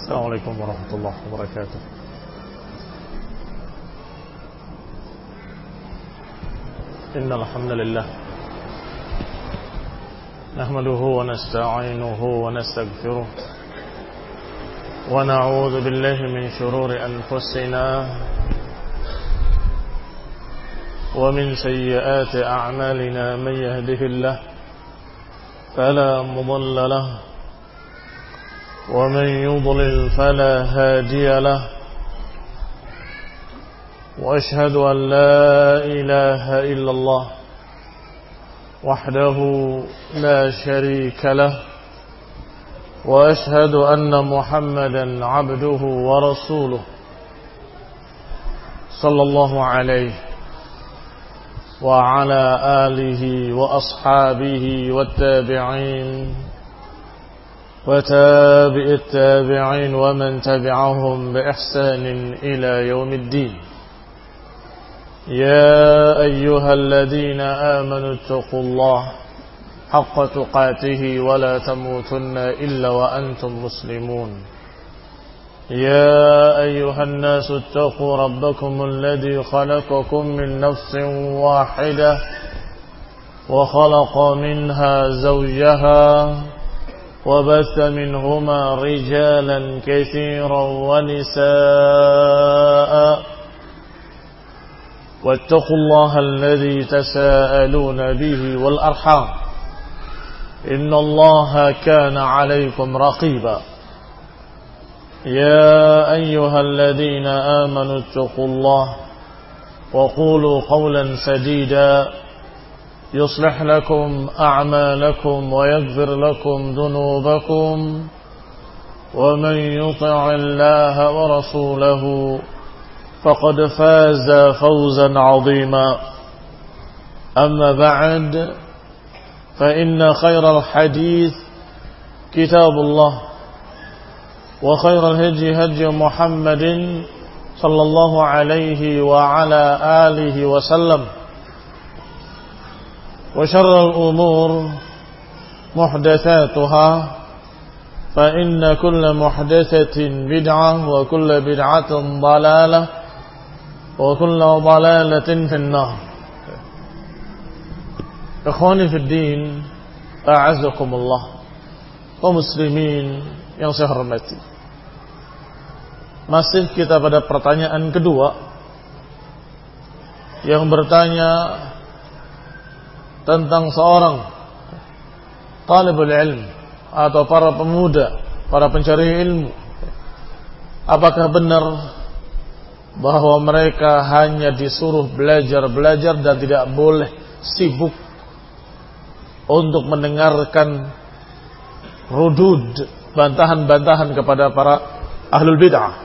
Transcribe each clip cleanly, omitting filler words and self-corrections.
السلام عليكم ورحمة الله وبركاته. إن الحمد لله نحمده ونستعينه ونستغفره ونعوذ بالله من شرور أنفسنا ومن سيئات أعمالنا. من يهده الله فلا مضل له ومن يضلل فلا هادي له، وأشهد أن لا إله إلا الله وحده لا شريك له، وأشهد أن محمدا عبده ورسوله صلى الله عليه وعلى آله وأصحابه والتابعين وتابع التابعين ومن تبعهم بإحسان إلى يوم الدين. يا أيها الذين آمنوا اتقوا الله حق تقاته ولا تموتن إلا وأنتم مسلمون. يا أيها الناس اتقوا ربكم الذي خلقكم من نفس واحدة وخلق منها زوجها وبث منهما رجالا كثيرا ونساء، واتقوا الله الذي تساءلون به والأرحام إن الله كان عليكم رقيبا. يا أيها الذين آمنوا اتقوا الله وقولوا قولا سديدا يصلح لكم أعمالكم ويغفر لكم ذنوبكم، ومن يطع الله ورسوله فقد فاز فوزا عظيما. أما بعد، فإن خير الحديث كتاب الله، وخير الهدي هدي محمد صلى الله عليه وعلى آله وسلم، وشر الأمور محدثاتها، فإن كل محدثة بدعة وكل بدعة ضلالة وكل ضلالة في النار. Ikhwani fi din, a'azzakumullah, kaum muslimin yang saya hormati. Masih kita pada pertanyaan kedua yang bertanya tentang seorang talibul ilm atau para pemuda, para pencari ilmu. Apakah benar bahwa mereka hanya disuruh belajar-belajar dan tidak boleh sibuk untuk mendengarkan rudud, bantahan-bantahan kepada para ahlul bid'ah?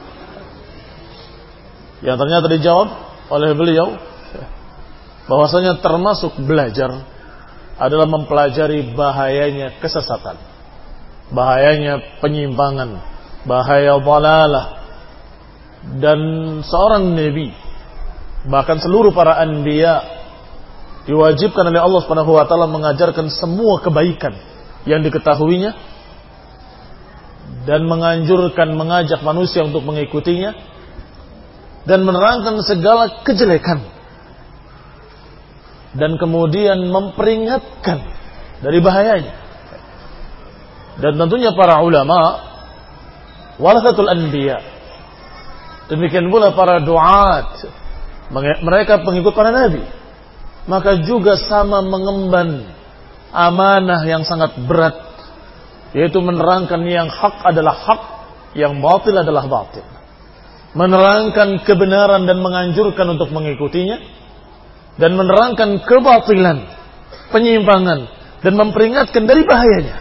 Yang ternyata dijawab oleh beliau bahwasanya termasuk belajar adalah mempelajari bahayanya kesesatan, bahayanya penyimpangan, bahaya dhalalah. Dan seorang nabi, bahkan seluruh para anbiya, diwajibkan oleh Allah Subhanahu wa taala mengajarkan semua kebaikan yang diketahuinya dan menganjurkan, mengajak manusia untuk mengikutinya dan menerangkan segala kejelekan, dan kemudian memperingatkan dari bahayanya. Dan tentunya para ulama warathatul anbiya, demikian pula para duat, mereka pengikut para nabi, maka juga sama mengemban amanah yang sangat berat, yaitu menerangkan yang hak adalah hak, yang batil adalah batil, menerangkan kebenaran dan menganjurkan untuk mengikutinya, dan menerangkan kebatilan, penyimpangan, dan memperingatkan dari bahayanya.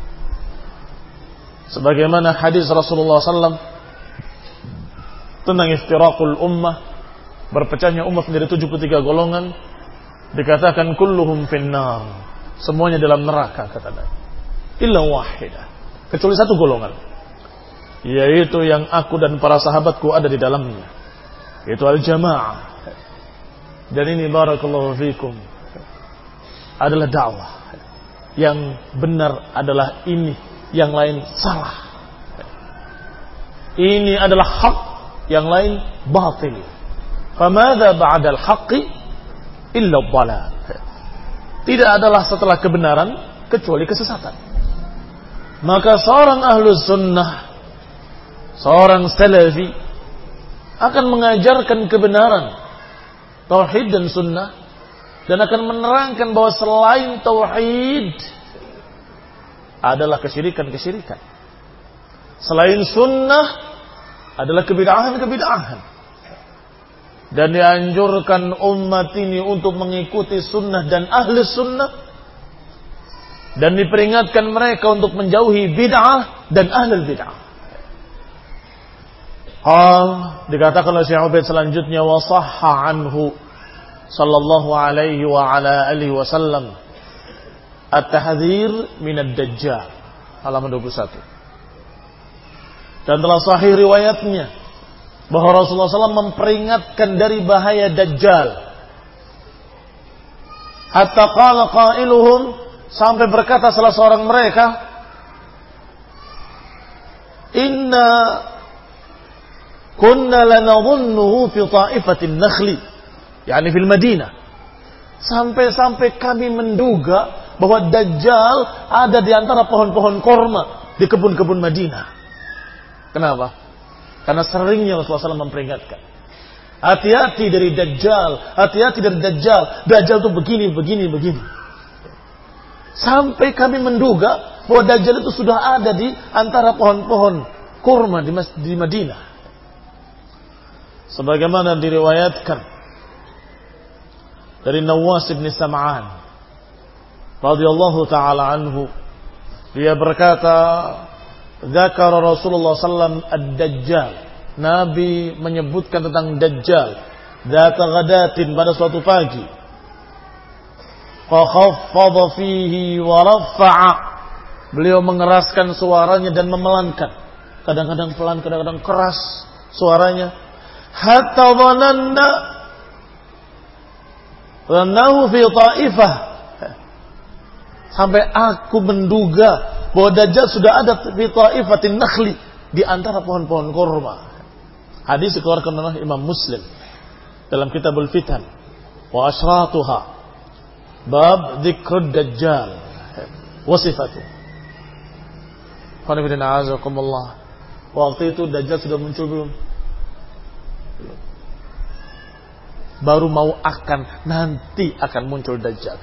Sebagaimana hadis Rasulullah SAW tentang iftiraqul ummah, berpecahnya umat menjadi 73 golongan, dikatakan kulluhum finnar, semuanya dalam neraka, kata Nabi, illa wahidah, kecuali satu golongan, yaitu yang aku dan para sahabatku ada di dalamnya, yaitu al-jamaah. Dan ini barakallahu fikum adalah dakwah. Yang benar adalah ini, yang lain salah. Ini adalah hak, yang lain batil. Famadza ba'dal haqqi illa dhalal. Tidak adalah setelah kebenaran kecuali kesesatan. Maka seorang ahlus sunnah, seorang salafi akan mengajarkan kebenaran tauhid dan sunnah, dan akan menerangkan bahwa selain tauhid adalah kesyirikan-kesyirikan. Selain sunnah adalah kebid'ahan-kebid'ahan. Dan dianjurkan umat ini untuk mengikuti sunnah dan ahli sunnah. Dan diperingatkan mereka untuk menjauhi bid'ah dan ahli bid'ah. Dikatakan oleh Syekh Ubaid selanjutnya, wa sahha anhu sallallahu alaihi wa ala alihi wasallam at-tahdhir min ad-dajjal, halaman 21. Dan telah sahih riwayatnya bahwa Rasulullah SAW memperingatkan dari bahaya Dajjal. Hatta qala qailuhum, sampai berkata salah seorang mereka, inna kunna lanadhunnuhu fi ta'ifatin nakhli, yakni fil Madinah. Sampai-sampai kami menduga bahwa Dajjal ada di antara pohon-pohon korma di kebun-kebun Madinah. Kenapa? Karena seringnya Rasulullah SAW memperingatkan, hati-hati dari Dajjal, hati-hati dari Dajjal. Dajjal itu begini. Sampai kami menduga bahwa Dajjal itu sudah ada di antara pohon-pohon kurma di Madinah. Sebagaimana diriwayatkan dari Nawas bin Sam'an radhiyallahu ta'ala anhu, dia berkata, dzakara Rasulullah sallallahu ad-Dajjal. Nabi menyebutkan tentang Dajjal. Dzata ghadatin, pada suatu pagi. Fa khaffadha fihi wa rafa'a. Beliau mengeraskan suaranya dan memelankan. Kadang-kadang pelan, kadang-kadang keras suaranya. Hatta dhannahu fi ta'ifah. Sampai aku menduga bahwa Dajjal sudah ada di ta'ifatin nakhli, di antara pohon-pohon kurma. Hadis dikeluarkan oleh Imam Muslim dalam Kitabul Fitan wa asyratuha, bab dzikrud Dajjal wa sifatuh. Qanibina a'azakumullah. Waktu itu Dajjal sudah muncul belum? Baru nanti akan muncul Dajjal.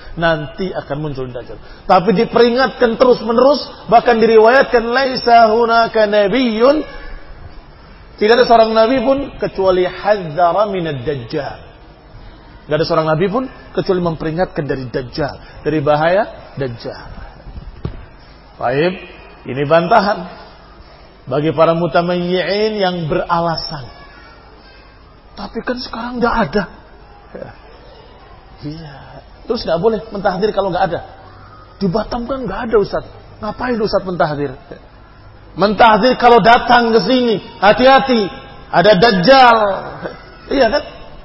Tapi diperingatkan terus-menerus, bahkan diriwayatkan laisa hunaka nabiyyun, tidak ada seorang nabi pun kecuali hadzara minad Dajjal. Tidak ada seorang nabi pun kecuali memperingatkan dari Dajjal, dari bahaya Dajjal. Baik, ini bantahan bagi para mutamayyi'in yang beralasan. Tapi kan sekarang tidak ada. Iya. Terus nggak boleh mentahdir kalau nggak ada. Di Batam kan nggak ada, Ustaz. Ngapain Ustaz mentahdir? Mentahdir kalau datang ke sini, hati-hati, ada Dajjal. Iya kan?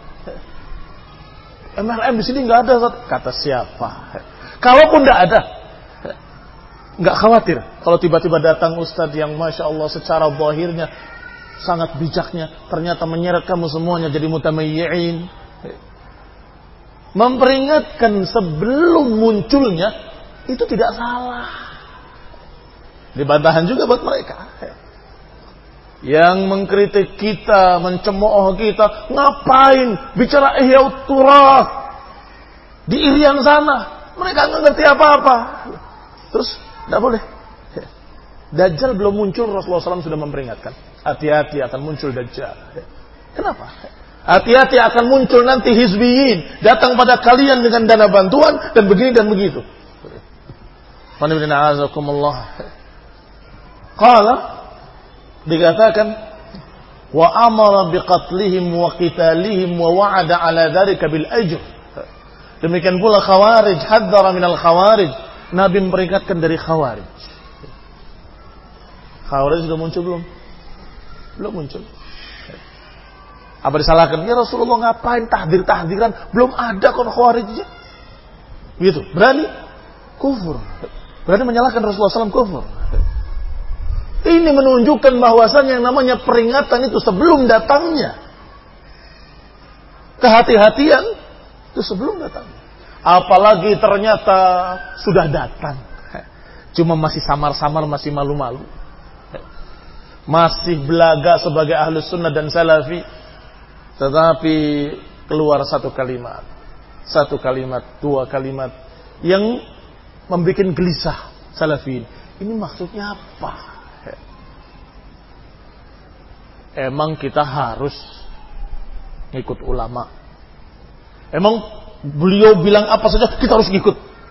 MLM di sini nggak ada, Ustaz. Kata siapa? Kalaupun nggak ada, nggak khawatir. Kalau tiba-tiba datang Ustaz yang masya Allah secara zahirnya sangat bijaknya, ternyata menyeret kamu semuanya jadi mutamayyi'in. Memperingatkan sebelum munculnya itu tidak salah. Dibantahan juga buat mereka yang mengkritik kita, mencemooh kita. Ngapain bicara Ihya Turath di Irian sana? Mereka nggak ngerti apa-apa. Terus tidak boleh. Dajjal belum muncul, Rasulullah SAW sudah memperingatkan, hati-hati akan muncul Dajjal. Kenapa? Hati-hati akan muncul nanti hizbiyin, datang pada kalian dengan dana bantuan dan begini dan begitu. Qala, dikatakan, wa amara biqatlihim wa qitalihim wa wa'ada ala dzalika bil ajr. Demikian pula Khawarij, hadzara minal Khawarij. Nabi memperingatkan dari Khawarij. Khawarij sudah muncul belum? Belum muncul. Apa disalahkan? Ya Rasulullah ngapain tahdir-tahdiran? Belum ada kon Khawarijnya. Begitu. Berani kufur. Berani menyalahkan Rasulullah SAW kufur. Ini menunjukkan bahwasannya yang namanya peringatan itu sebelum datangnya. Kehati-hatian itu sebelum datangnya. Apalagi ternyata sudah datang. Cuma masih samar-samar, masih malu-malu. Masih belaga sebagai ahlus sunnah dan salafi. Tetapi keluar satu kalimat, dua kalimat yang membuat gelisah salafi. Ini maksudnya apa? Emang kita harus ngikut ulama? Emang beliau bilang apa saja kita harus ngikut?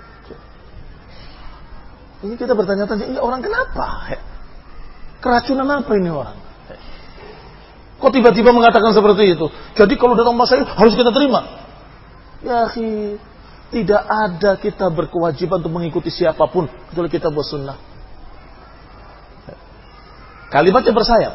Ini kita bertanya-tanya, ini orang kenapa? Keracunan apa ini orang? Kok tiba-tiba mengatakan seperti itu? Jadi kalau datang masalah harus kita terima. Ya akhi, tidak ada kita berkewajiban untuk mengikuti siapapun kecuali kita buat sunnah. Kalimatnya bersayap.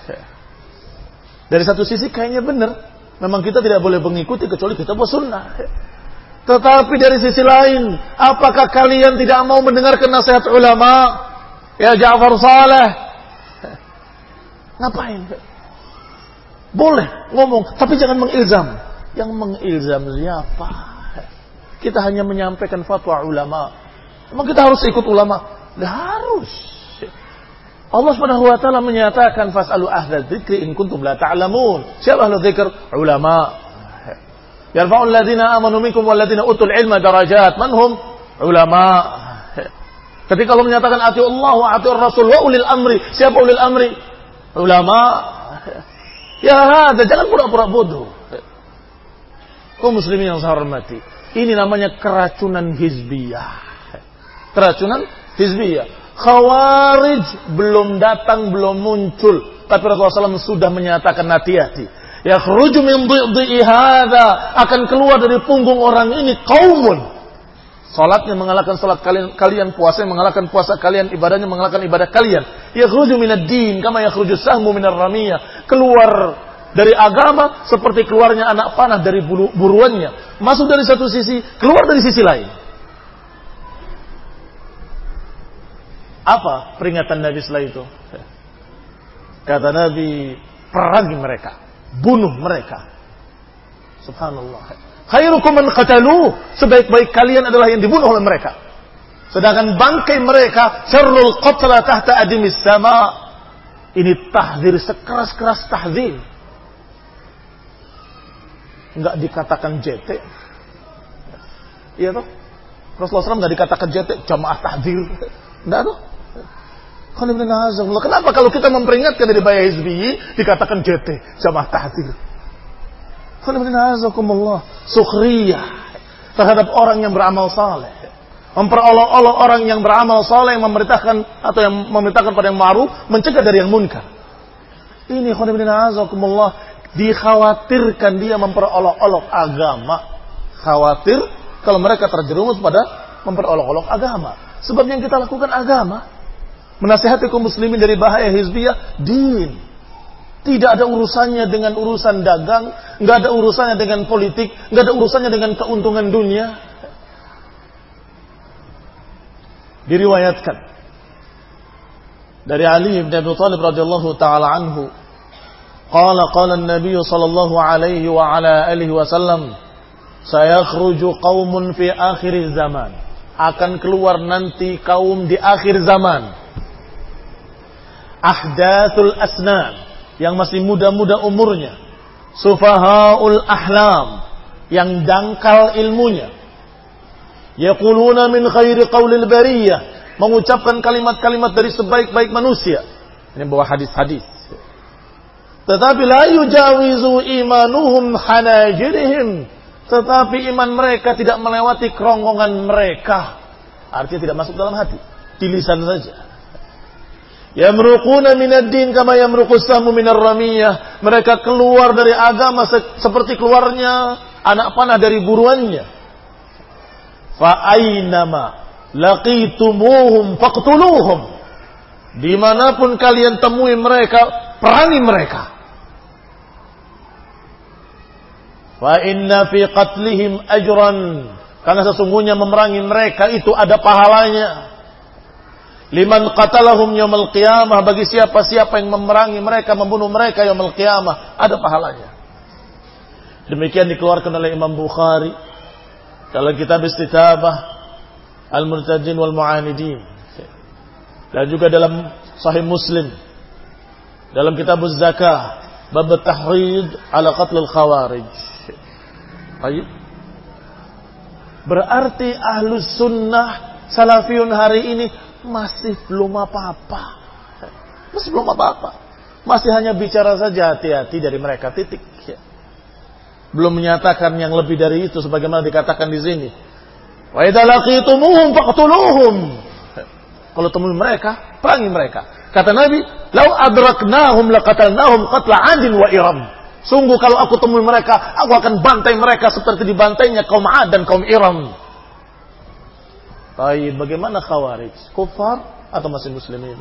Dari satu sisi kayaknya benar, memang kita tidak boleh mengikuti kecuali kita buat sunnah. Tetapi dari sisi lain, apakah kalian tidak mau mendengarkan nasihat ulama? Ya Ja'far Saleh, ngapain? Boleh ngomong, tapi jangan mengilzam. Yang mengilzam siapa? Kita hanya menyampaikan fatwa ulama. Emang kita harus ikut ulama? Tidak harus. Allah Subhanahu wa taala menyatakan fas'alu ahla dzikri in kuntum la ta'lamun. Siapa ahli dzikr? Ulama. Yarfa'ul ladzina amanu minkum wal ladzina utul ilma darajat. Man hum? Ulama. Ketika Allah menyatakan ati Allah wa ati Rasul wa ulil amri. Siapa ulil amri? Ulama. Ya, jangan pura-pura bodoh. Kaum muslimin yang saya hormati, ini namanya keracunan hizbiyah. Keracunan hizbiyah. Khawarij belum datang, belum muncul, tapi Rasulullah SAW sudah menyatakan hati-hati. Yakhruju min dhi'i hadza, akan keluar dari punggung orang ini qaumun. Salatnya mengalahkan salat kalian, puasanya mengalahkan puasa kalian, ibadahnya mengalahkan ibadah kalian. Yakhruju minad din kama yakhruju sahmu minar ramiyah. Keluar dari agama seperti keluarnya anak panah dari buruannya. Masuk dari satu sisi, keluar dari sisi lain. Apa peringatan Nabi setelah itu? Kata Nabi, perangi mereka, bunuh mereka. Subhanallah. Khairukum man qataluh, sebaik-baik kalian adalah yang dibunuh oleh mereka. Sedangkan bangkai mereka syarrul qatla tahta adimis sama. Ini tahdzir, sekeras-keras tahdzir. Enggak dikatakan JT. Iya toh? Rasulullah SAW enggak dikatakan JT, jamaah tahdzir. Enggak toh? Kenapa kalau kita memperingatkan dari bahaya hizbi dikatakan JT, jamaah tahdzir? Sukhriyah terhadap orang yang beramal saleh, memperolok-olok orang yang beramal saleh, yang memerintahkan atau yang memerintahkan pada yang ma'ruf, mencegah dari yang munkar. Ini dikhawatirkan dia memperolok-olok agama. Khawatir kalau mereka terjerumus pada memperolok-olok agama. Sebab yang kita lakukan agama. Menasihati kaum muslimin dari bahaya hizbiyah, din. Tidak ada urusannya dengan urusan dagang, nggak ada urusannya dengan politik, nggak ada urusannya dengan keuntungan dunia. Diriwayatkan dari Ali bin Abi Thalib radhiyallahu taala anhu, qala an-nabiy sallallahu alaihi wa ala alihi wasallam, sayakhruju qaumun fi akhir zaman. Akan keluar nanti kaum di akhir zaman. Ahdathul asnan, yang masih muda-muda umurnya, sufahaul ahlam, yang dangkal ilmunya, yaquluna min khairi qaulil bariyah, mengucapkan kalimat-kalimat dari sebaik-baik manusia. Ini bawa hadis-hadis. Tetapi la yujawizu imanuhum hanajirihim, tetapi iman mereka tidak melewati kerongkongan mereka. Artinya tidak masuk dalam hati, di lisan saja. Yamruquna minad din kama yamruqus sahmu minar ramiyah. Mereka keluar dari agama seperti keluarnya anak panah dari buruannya. Fa aynama laqitumuhum faqtuluhum. Dimanapun kalian temui mereka, perangi mereka. Fa inna fi qatlihim ajran, karena sesungguhnya memerangi mereka itu ada pahalanya. Liman qatalahum yaumil qiyamah, bagi siapa-siapa yang memerangi mereka, membunuh mereka yaumil qiyamah, ada pahalanya. Demikian dikeluarkan oleh Imam Bukhari dalam kitab Istitabah Al-Murtadin wal Mu'anidin, dan juga dalam Sahih Muslim dalam kitab Az-Zakah bab tahrid ala qatlil khawarij. Baik. Berarti Ahlus Sunnah Salafiyun hari ini masih belum apa-apa. Masih belum apa-apa. Masih hanya bicara saja, hati-hati dari mereka, titik. Belum menyatakan yang lebih dari itu sebagaimana dikatakan di sini. Wa idza laqitumuhum faqtuluhum. Kalau temui mereka, perangi mereka. Kata Nabi, "Lau adraknahum laqatalnahum qatla 'adin wa Iram." Sungguh kalau aku temui mereka, aku akan bantai mereka seperti dibantainya kaum 'Ad dan kaum Iram. Baik, bagaimana Khawarij? Kufar atau masih muslimin?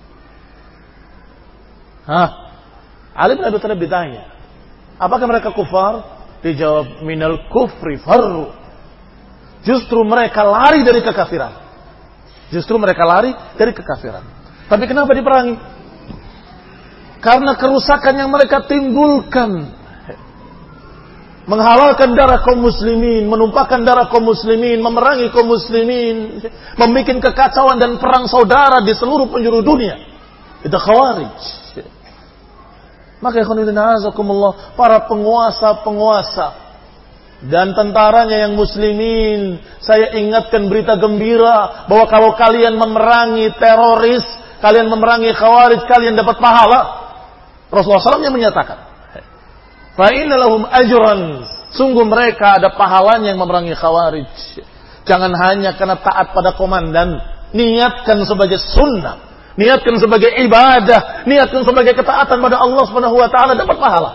Ali bin Abi Thalib ditanya, apakah mereka kufar? Dijawab, minal kufri farru. Justru mereka lari dari kekafiran. Justru mereka lari dari kekafiran. Tapi kenapa diperangi? Karena kerusakan yang mereka timbulkan. Menghalalkan darah kaum muslimin, menumpahkan darah kaum muslimin, memerangi kaum muslimin, membuat kekacauan dan perang saudara di seluruh penjuru dunia. Itu Khawarij. Maka ikhwanuddin azakumullah, para penguasa-penguasa dan tentaranya yang muslimin, saya ingatkan berita gembira bahwa kalau kalian memerangi teroris, kalian memerangi Khawarij, kalian dapat pahala. Rasulullah SAW yang menyatakan, fa inna lahum ajran, sungguh mereka ada pahalanya yang memerangi Khawarij. Jangan hanya karena taat pada komandan, niatkan sebagai sunnah, niatkan sebagai ibadah, niatkan sebagai ketaatan pada Allah Subhanahu wa taala, dapat pahala.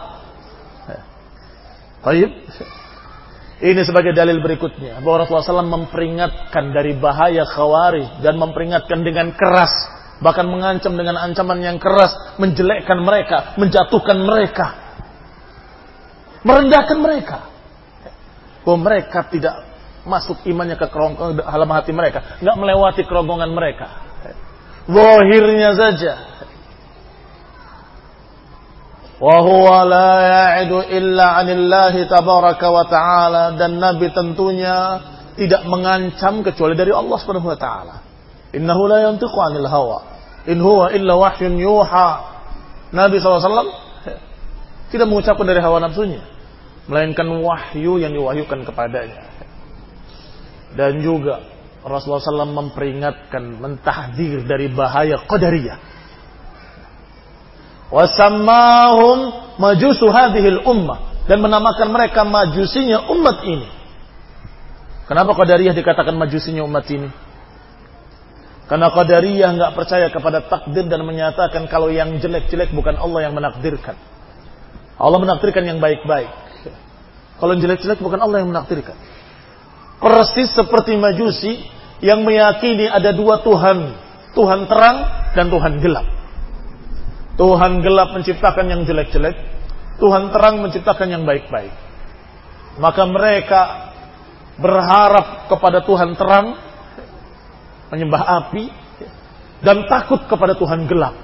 Baik. Ini sebagai dalil berikutnya bahwa Rasulullah SAW memperingatkan dari bahaya Khawarij dan memperingatkan dengan keras, bahkan mengancam dengan ancaman yang keras, menjelekkan mereka, menjatuhkan mereka, merendahkan mereka. Bahwa mereka tidak masuk imannya ke halaman hati mereka, enggak melewati kerongkongan mereka. Zahirnya saja. Wa huwa la ya'idu illa 'anillahi tabaraka wa ta'ala, dan Nabi tentunya tidak mengancam kecuali dari Allah Subhanahu wa taala. Innahu la yantiqu 'anil hawa in huwa illa wahyun yuha. Nabi SAW tidak mengucapkan dari hawa nafsunya, melainkan wahyu yang diwahyukan kepadanya. Dan juga Rasulullah SAW memperingatkan, mentahdzir dari bahaya Qadariyah. Wasammahum majusu hadhil ummah, dan menamakan mereka majusinya umat ini. Kenapa Qadariyah dikatakan majusinya umat ini? Karena Qadariyah enggak percaya kepada takdir dan menyatakan kalau yang jelek-jelek bukan Allah yang menakdirkan. Allah menakdirkan yang baik-baik. Kalau yang jelek-jelek bukan Allah yang menakdirkan. Persis seperti Majusi yang meyakini ada dua Tuhan, Tuhan terang dan Tuhan gelap. Tuhan gelap menciptakan yang jelek-jelek, Tuhan terang menciptakan yang baik-baik. Maka mereka berharap kepada Tuhan terang, menyembah api, dan takut kepada Tuhan gelap.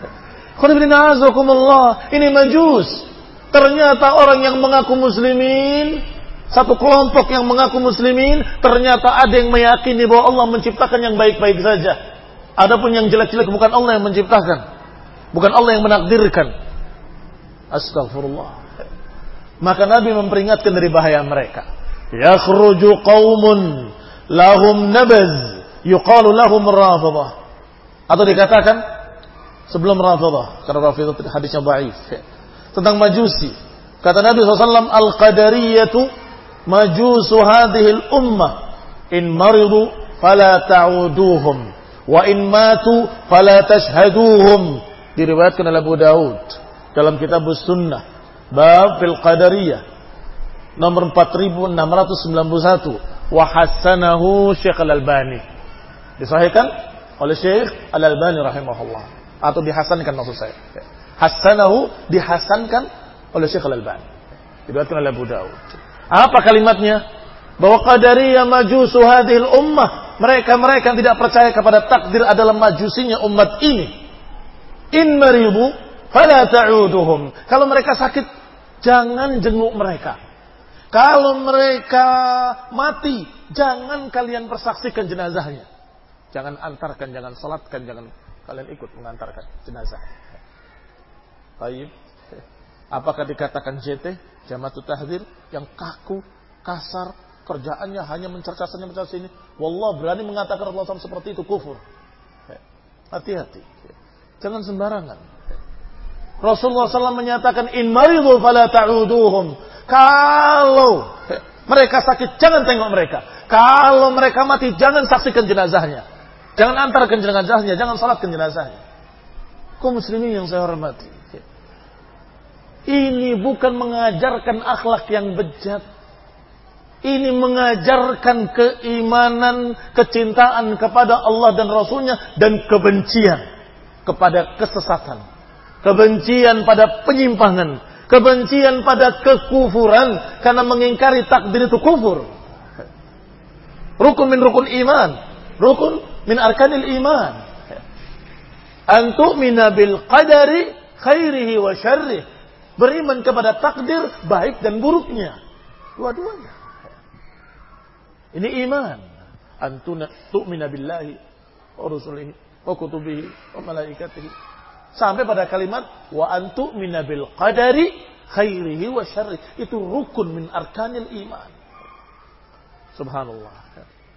Ini Majus. Ternyata orang yang mengaku muslimin, satu kelompok yang mengaku muslimin, ternyata ada yang meyakini bahwa Allah menciptakan yang baik-baik saja. Adapun yang jelek-jelek bukan Allah yang menciptakan, bukan Allah yang menakdirkan. Astagfirullah. Maka Nabi memperingatkan dari bahaya mereka. Yakhruju qaumun lahum nabaz yuqalu lahum Rafidhah. Atau dikatakan sebelum Rafidhah, karena Rafidhah hadisnya dhaif. Tentang Majusi, kata Nabi SAW, Al-Qadariyatu majusu hadhil ummah, in maridu fala ta'uduhum, wa in matu fala tashhaduhum. Diriwayatkan oleh Abu Daud dalam kitab Sunnah bab fil Qadariyah nomor 4691, wa hassanahu Syekh Al-Albani, disahihkan oleh Syekh Al-Albani rahimahullah, atau dihasankan maksud saya. Hassanahu, dihasankan oleh Syekh Al-Albani, diriwayatkan oleh Abu Daud. Apa kalimatnya? Bahwa Qadariyah majusu hadhil ummah, mereka-mereka yang tidak percaya kepada takdir adalah majusinya umat ini. In maridu fala ta'uduhum. Kalau mereka sakit, jangan jenguk mereka. Kalau mereka mati, jangan kalian persaksikan jenazahnya. Jangan antarkan, jangan salatkan, jangan kalian ikut mengantarkan jenazah. Baik. Apakah dikatakan JT, Jamaatut Tahdzir, yang kaku, kasar, kerjaannya hanya mencerca sini? Wallah, berani mengatakan Rasulullah SAW seperti itu, kufur. Hati-hati. Jangan sembarangan. Rasulullah SAW menyatakan, in maridu fala ta'uduhum. Kalau mereka sakit, jangan tengok mereka. Kalau mereka mati, jangan saksikan jenazahnya. Jangan antarkan jenazahnya, jangan salatkan jenazahnya. Kaum muslimin yang saya hormati, ini bukan mengajarkan akhlak yang bejat. Ini mengajarkan keimanan, kecintaan kepada Allah dan Rasulnya, dan kebencian kepada kesesatan. Kebencian pada penyimpangan. Kebencian pada kekufuran. Karena mengingkari takdir itu kufur. Rukun min rukun iman. Rukun min arkanil iman. An tu'mina bil qadari khairihi wa syarrihi. Beriman kepada takdir baik dan buruknya. Dua-duanya. Ini iman. Antuna tu'mina billahi wa rusulihi wa kutubihi wa malaikatihi. Sampai pada kalimat wa antu'mina bil qadari khairihi wa syarrihi. Itu rukun min arkanil iman. Subhanallah.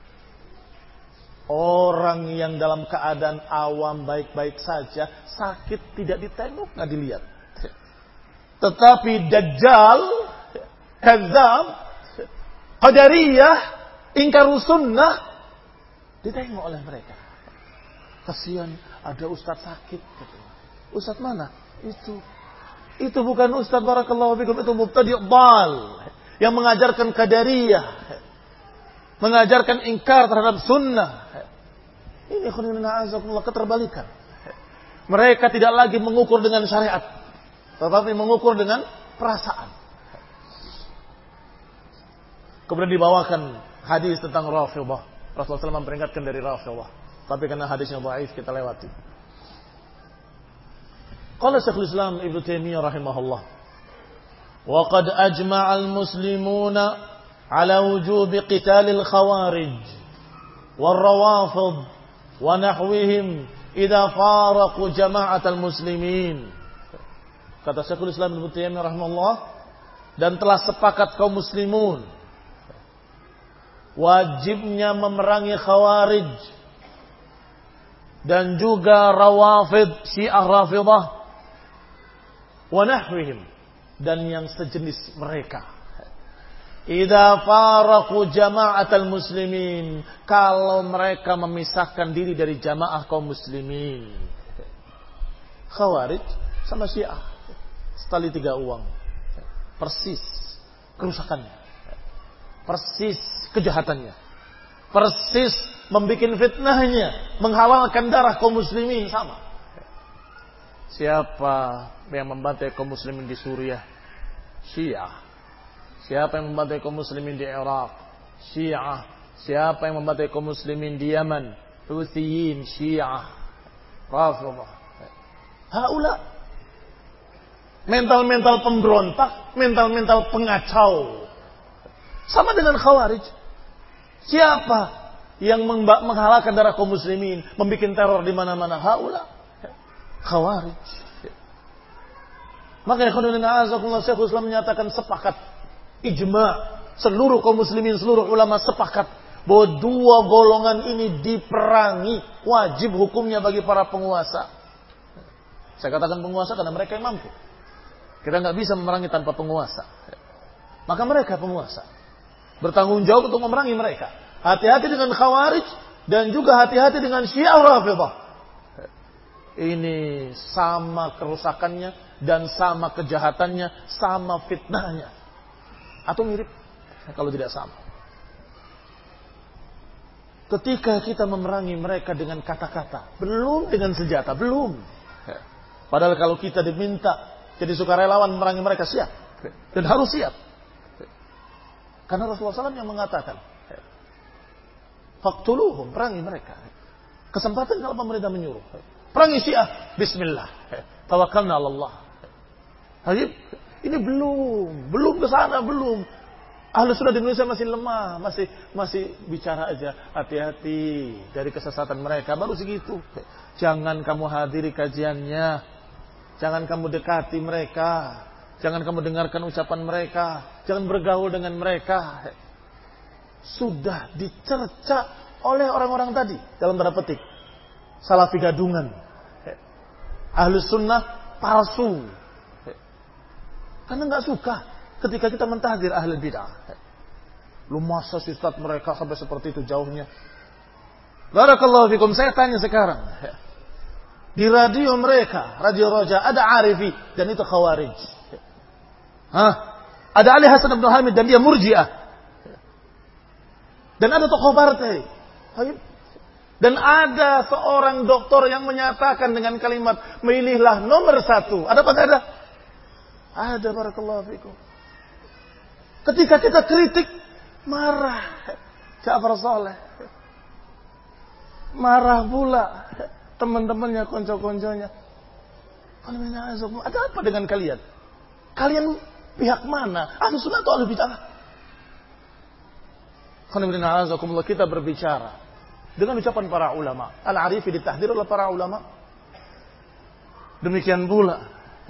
Orang yang dalam keadaan awam baik-baik saja, sakit tidak ditengok, nggak dilihat. Tetapi Dajjal, Kadzab, Qadariyah, ingkaru sunnah, ditengok oleh mereka. Kasihan ada ustaz sakit. Ustaz mana? Itu bukan ustaz barakallahu fikum, itu mubtadi' dhal yang mengajarkan Qadariyah, mengajarkan ingkar terhadap sunnah. Ini khunina azakumullah, keterbalikan. Mereka tidak lagi mengukur dengan syariat, tetapi mengukur dengan perasaan. Kemudian dibawakan hadis tentang Rafidhah. Rasulullah SAW memperingatkan dari Rafidhah. Tapi karena hadisnya dhaif kita lewati. Qala Syekhul Islam Ibnu Taimiyah rahimahullah. Wa qad ajma'a al-muslimuna ala wujubi qitalil khawarij wal rawafid wa nahwihim idza faraqu jama'atal muslimin. Kata Syekhul Islam Ibnu Taimiyah rahimahullah, dan telah sepakat kaum muslimun wajibnya memerangi khawarij dan juga rawafid, syiah rafidah, wa nahwihim, dan yang sejenis mereka. Idza faraqu jama'atal muslimin, kalau mereka memisahkan diri dari jamaah kaum muslimin. Khawarij sama syiah setali tiga uang. Persis kerusakannya. Persis kejahatannya. Persis membikin fitnahnya, menghalalkan darah kaum muslimin, sama. Siapa yang membantai kaum muslimin di Suriah? Syiah. Siapa yang membantai kaum muslimin di Irak? Syiah. Siapa yang membantai kaum muslimin di Yaman? Huthiyin, Syiah. Rafidhah. Haula mental-mental pemberontak, mental-mental pengacau. Sama dengan khawarij. Siapa yang menghalalkan darah kaum muslimin, membuat teror di mana-mana? Haula khawarij. Maka ikhwanuna azakumullah, Syekhul Islam menyatakan sepakat, ijma, seluruh kaum muslimin, seluruh ulama sepakat bahwa dua golongan ini diperangi, wajib hukumnya bagi para penguasa. Saya katakan penguasa karena mereka yang mampu. Kita nggak bisa memerangi tanpa penguasa. Maka mereka penguasa, bertanggung jawab untuk memerangi mereka. Hati-hati dengan khawarij dan juga hati-hati dengan syiah rafidhah. Ini sama kerusakannya dan sama kejahatannya, sama fitnahnya. Atau mirip kalau tidak sama. Ketika kita memerangi mereka dengan kata-kata, belum dengan senjata, belum. Padahal kalau kita diminta jadi sukarelawan memerangi mereka, siap. Dan harus siap. Karena Rasulullah SAW yang mengatakan, Faqtuluhum, perangi mereka. Kesempatan kalau pemerintah menyuruh. Perangi Syiah, bismillah. Tawakkalna 'ala Allah. Ini belum ke sana, belum. Ahlus sunnah di Indonesia masih lemah, masih bicara aja, hati-hati dari kesesatan mereka, baru segitu. Jangan kamu hadiri kajiannya, jangan kamu dekati mereka, jangan kamu dengarkan ucapan mereka, jangan bergaul dengan mereka. Sudah dicerca oleh orang-orang tadi dalam tanda petik, salafi gadungan, ahlus sunnah palsu, karena nggak suka ketika kita mentahdir ahli bid'ah. Lu masa sih Ustaz mereka sampai seperti itu jauhnya? Barakallahu fikum. Saya tanya sekarang. Di radio mereka, Radio Roja, ada Arifi dan itu Khawarij. Ada Ali Hasan Abdul Hamid dan dia Murji'ah. Dan ada tokoh partai. Dan ada seorang doktor yang menyatakan dengan kalimat, milihlah nomor 1. Ada apa enggak ada? Ada, barakallahu fikum. Ketika kita kritik, marah Ja'far Saleh. Marah pula teman-temannya, konco-konconya. Ada apa dengan kalian? Kalian pihak mana? Ahlus sunnah atau ahlul bid'ah? Kita berbicara dengan ucapan para ulama. Al-Arifi ditahdir oleh para ulama. Demikian pula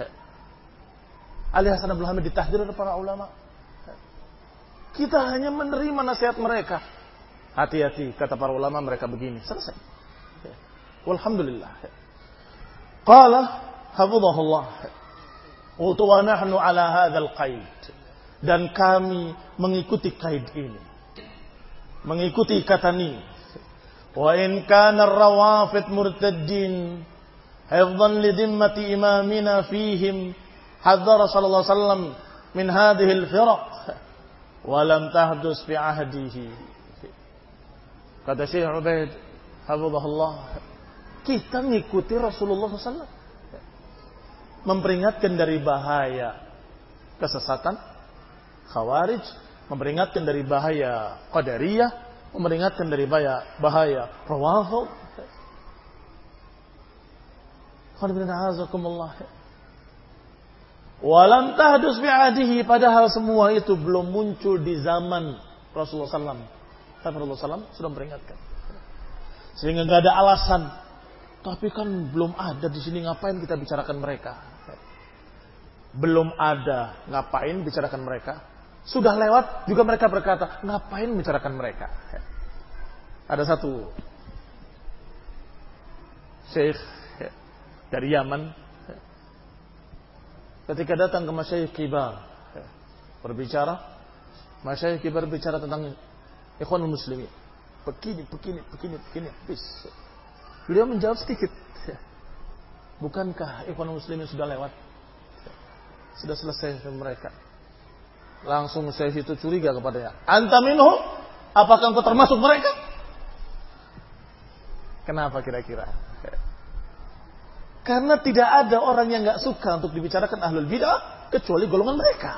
Ali Hasan Abdul Hamid ditahdir oleh para ulama. Kita hanya menerima nasihat mereka. Hati-hati, kata para ulama, mereka begini. Selesai. Walhamdulillah. Qala hafizahullah. Wa nahnu ala hadzal qaid. Dan kami mengikuti kaid ini. Mengikuti ikatan ini. Wa in kana ar-rawafid murtaddin hifdhan li dhimmati imamina fihim hadzara sallallahu alaihi wasallam min hadhihi al-firaq. Walam tahdus fi ahdihi. Kata Syekh Ubaid hafizahullah, kita mengikuti Rasulullah SAW, memperingatkan dari bahaya kesesatan Khawarij, memperingatkan dari bahaya Qadariyah, memperingatkan dari bahaya Rawafid. Walam tahdus bi'adihi, padahal semua itu belum muncul di zaman Rasulullah SAW. Tapi Rasulullah SAW sudah memperingatkan. Sehingga nggak ada alasan. Tapi kan belum ada di sini, ngapain kita bicarakan mereka? Belum ada, ngapain bicarakan mereka? Sudah lewat juga mereka berkata, ngapain bicarakan mereka? Ada satu syekh dari Yaman, ketika datang ke masyayikh kibar berbicara, masyayikh kibar bicara tentang ikhwanul muslimin, begini, habis. Beliau menjawab sedikit, bukankah ikhwanul muslimin sudah lewat? Sudah selesai mereka. Langsung syekh itu curiga kepadanya, anta minhum, apakah engkau termasuk mereka? Kenapa kira-kira? Karena tidak ada orang yang gak suka untuk dibicarakan ahlul bid'ah kecuali golongan mereka.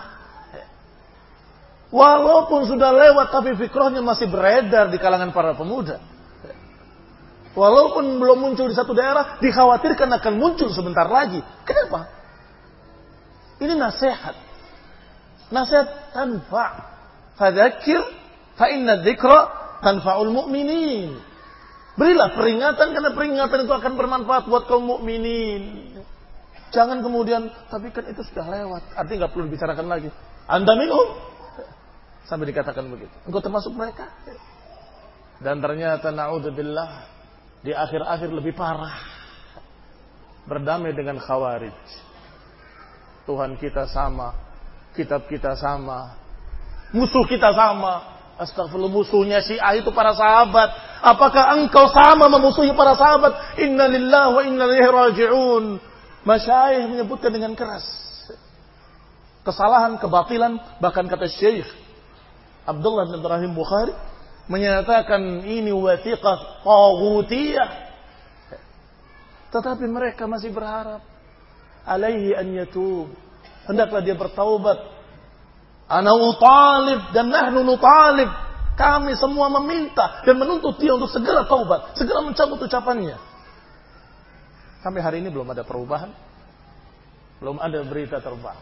Walaupun sudah lewat, tapi fikrahnya masih beredar di kalangan para pemuda. Walaupun belum muncul di satu daerah, dikhawatirkan akan muncul sebentar lagi. Kenapa? Ini nasihat. Nasihat tanfa'. Fadzakir fa inna dzikra tanfa'ul mu'minin. Berilah peringatan, karena peringatan itu akan bermanfaat buat kaum mukminin. Jangan kemudian, tapi kan itu sudah lewat, artinya nggak perlu dibicarakan lagi. Anda minum, sampai dikatakan begitu. Engkau termasuk mereka. Dan ternyata na'udzubillah, di akhir-akhir lebih parah. Berdamai dengan Khawarij. Tuhan kita sama, kitab kita sama, musuh kita sama. Astagfirullah, musuhnya Syiah itu para sahabat. Apakah engkau sama memusuhi para sahabat? Inna lillahi wa inna ilaihi raji'un. Masyayikh menyebutkan dengan keras kesalahan, kebatilan, bahkan kata Syekh Abdullah bin Ibrahim Bukhari menyatakan ini wathiqah taghutiyah. Tetapi mereka masih berharap alaihi an yatub, hendaklah dia bertaubat. Ana utalib dan nahnu nutalib Kami semua meminta dan menuntut dia untuk segera taubat, segera mencabut ucapannya. Sampai hari ini belum ada perubahan, belum ada berita terbang.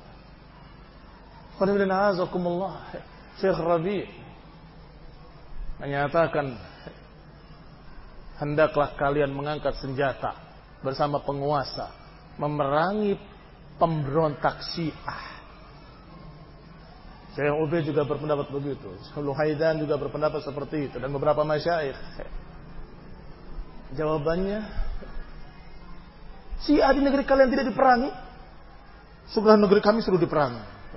Syekh Rabi' menyatakan, hendaklah kalian mengangkat senjata bersama penguasa, memerangi pemberontak Syiah. Syekh Ubaid juga berpendapat begitu. Luhaidan juga berpendapat seperti itu. Dan beberapa masyayikh. Jawabannya, Syiah di negeri kalian tidak diperangi, sebelah negeri kami sudah diperangi.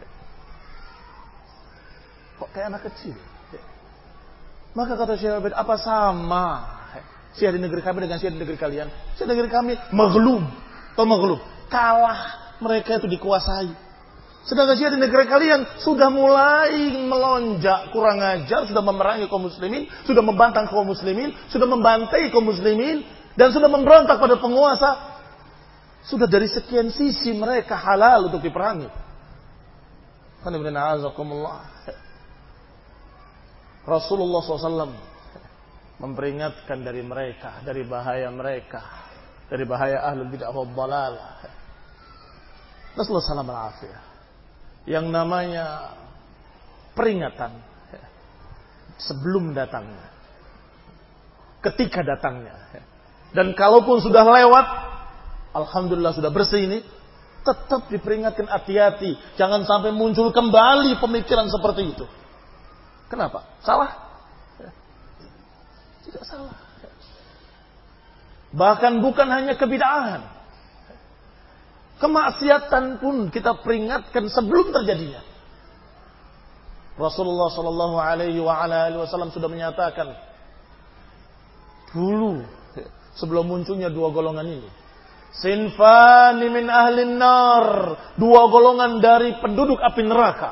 Kok kayak anak kecil? Maka kata Syekh Ubaid, apa sama Syiah di negeri kami dengan Syiah di negeri kalian? Syiah di negeri kami maghlub. Atau maghlub, kalah, mereka itu dikuasai. Sedangkan Syiah di negeri kalian sudah mulai melonjak, kurang ajar, sudah memerangi kaum muslimin, sudah membantang kaum muslimin, sudah membantai kaum muslimin, dan sudah memberontak pada penguasa. Sudah dari sekian sisi mereka halal untuk diperangi. Rasulullah SAW memperingatkan dari mereka, dari bahaya mereka, dari bahaya ahlul bid'ah wad dhalalah. Rasulullah SAW alafiyah. Yang namanya peringatan sebelum datangnya, ketika datangnya, dan kalaupun sudah lewat, alhamdulillah sudah bersih ini, tetap diperingatkan, hati-hati, jangan sampai muncul kembali pemikiran seperti itu. Kenapa? Salah? Tidak salah. Bahkan bukan hanya kebid'ahan, kemaksiatan pun kita peringatkan sebelum terjadinya. Rasulullah sallallahu alaihi wasallam sudah menyatakan dulu sebelum munculnya dua golongan ini, sinfani min ahlin nar, dua golongan dari penduduk api neraka.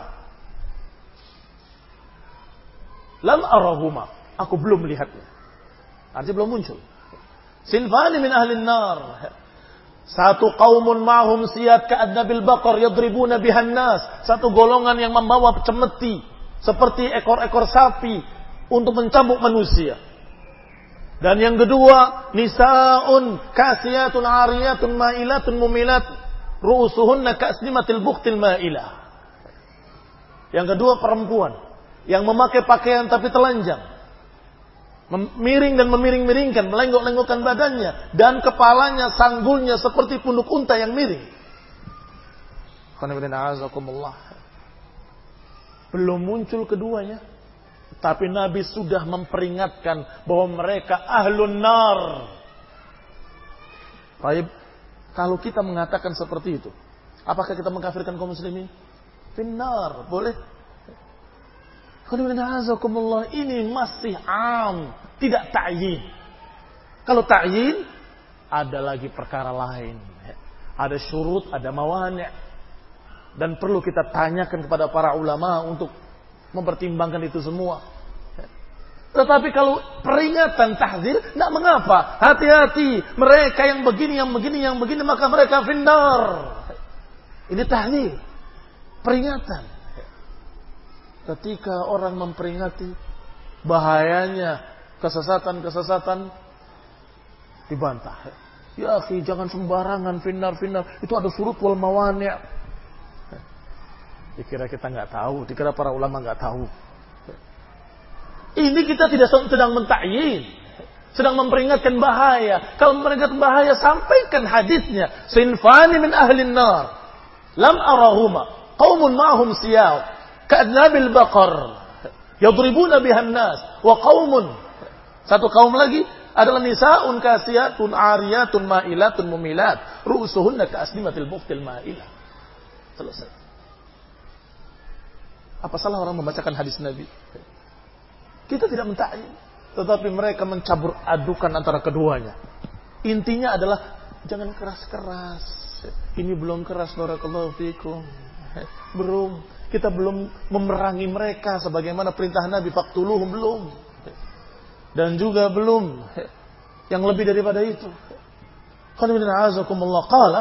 Lam arahuma, aku belum melihatnya. Artinya belum muncul. Sinfani min ahlin nar, satu qaumun ma'hum siyat ka'adnabil baqar yadribuna bihan nas. Satu golongan yang membawa cemeti seperti ekor-ekor sapi untuk mencambuk manusia. Dan yang kedua, nisaun kasiyatun ariyatun ma'ilatun mumilat ru'usuhunna ka'asnimatil bukhtil ma'ilah. Yang kedua, perempuan yang memakai pakaian tapi telanjang, memiring dan memiring-miringkan, melenggok-lenggokkan badannya, dan kepalanya, sanggulnya seperti punuk unta yang miring. Belum muncul keduanya, tapi Nabi sudah memperingatkan bahwa mereka ahlun nar. Baik, kalau kita mengatakan seperti itu, apakah kita mengkafirkan kaum muslimin? Finnar, boleh? Ini masih am, tidak ta'yin. Kalau ta'yin, ada lagi perkara lain. Ada syurut, ada mawani'. Dan perlu kita tanyakan kepada para ulama untuk mempertimbangkan itu semua. Tetapi kalau peringatan tahzir, tidak mengapa. Hati-hati, mereka yang begini, yang begini, maka mereka finnar. Ini tahzir, peringatan. Ketika orang memperingati bahayanya kesesatan-kesesatan, dibantah. Ya akhi, jangan sembarangan finnar. Itu ada surut wal mawani'. Dikira kita nggak tahu, dikira para ulama nggak tahu. Ini kita tidak sedang mentakyin, sedang memperingatkan bahaya. Kalau memperingatkan bahaya, sampaikan hadisnya. Sinfani min ahlin nar, lam arahuma, qaumun ma'hum siyal ka'adnabil baqar yadribuna bihan nas, wa qaumun, satu kaum lagi adalah nisaun kasiyatun ariyatun ma'ilatun mumilat ru'usuhunna ka'asnimatil bukhtil ma'ilah. Selesai. Apa salah orang membacakan hadis Nabi? Kita tidak mentakyin, tetapi mereka mencabur adukan antara keduanya. Intinya adalah jangan keras-keras. Ini belum keras, barakallahu fikum. Belum. Kita belum memerangi mereka sebagaimana perintah Nabi, faqtuluhum, belum. Dan juga belum yang lebih daripada itu. Qala,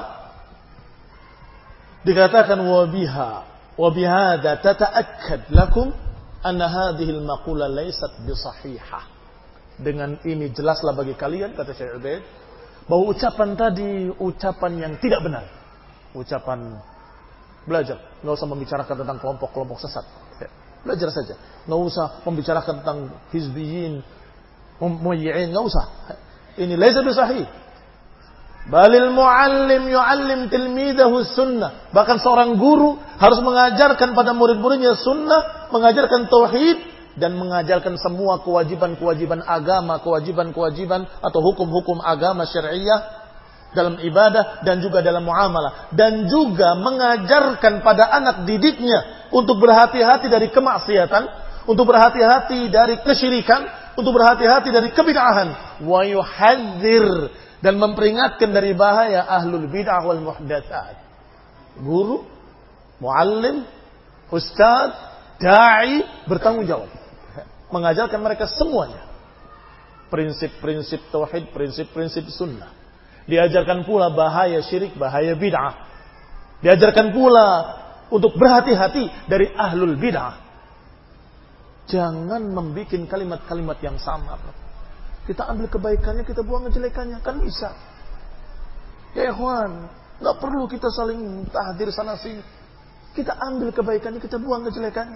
dikatakan wa bihada tata'akkad lakum anna hadhil maqula laysat bisahihah. Dengan ini jelaslah bagi kalian, kata Syekh Ubaid, bahwa ucapan tadi ucapan yang tidak benar. Ucapan belajar, enggak usah membicarakan tentang kelompok-kelompok sesat. Belajar saja. Enggak usah membicarakan tentang hizbiyin, mumayyi'in, enggak usah. Ini laisa bisahih. Balil muallim yu'allim tilmidahu sunnah. Bahkan seorang guru harus mengajarkan pada murid-muridnya sunnah, mengajarkan tauhid dan mengajarkan semua kewajiban-kewajiban agama, kewajiban-kewajiban atau hukum-hukum agama syariah dalam ibadah dan juga dalam muamalah, dan juga mengajarkan pada anak didiknya untuk berhati-hati dari kemaksiatan, untuk berhati-hati dari kesyirikan, untuk berhati-hati dari kebid'ahan, wa yuhadzir, dan memperingatkan dari bahaya ahlul bid'ah wal muhdatsat. Guru, muallim, ustaz, dai bertanggung jawab mengajarkan mereka semuanya prinsip-prinsip tauhid, prinsip-prinsip sunnah. Diajarkan pula bahaya syirik, bahaya bid'ah. Diajarkan pula untuk berhati-hati dari ahlul bid'ah. Jangan membuat kalimat-kalimat yang samar. Kita ambil kebaikannya, kita buang kejelekannya, kan bisa. Ya ikhwan, nggak perlu kita saling tahdir sana sini. Kita ambil kebaikannya, kita buang kejelekannya.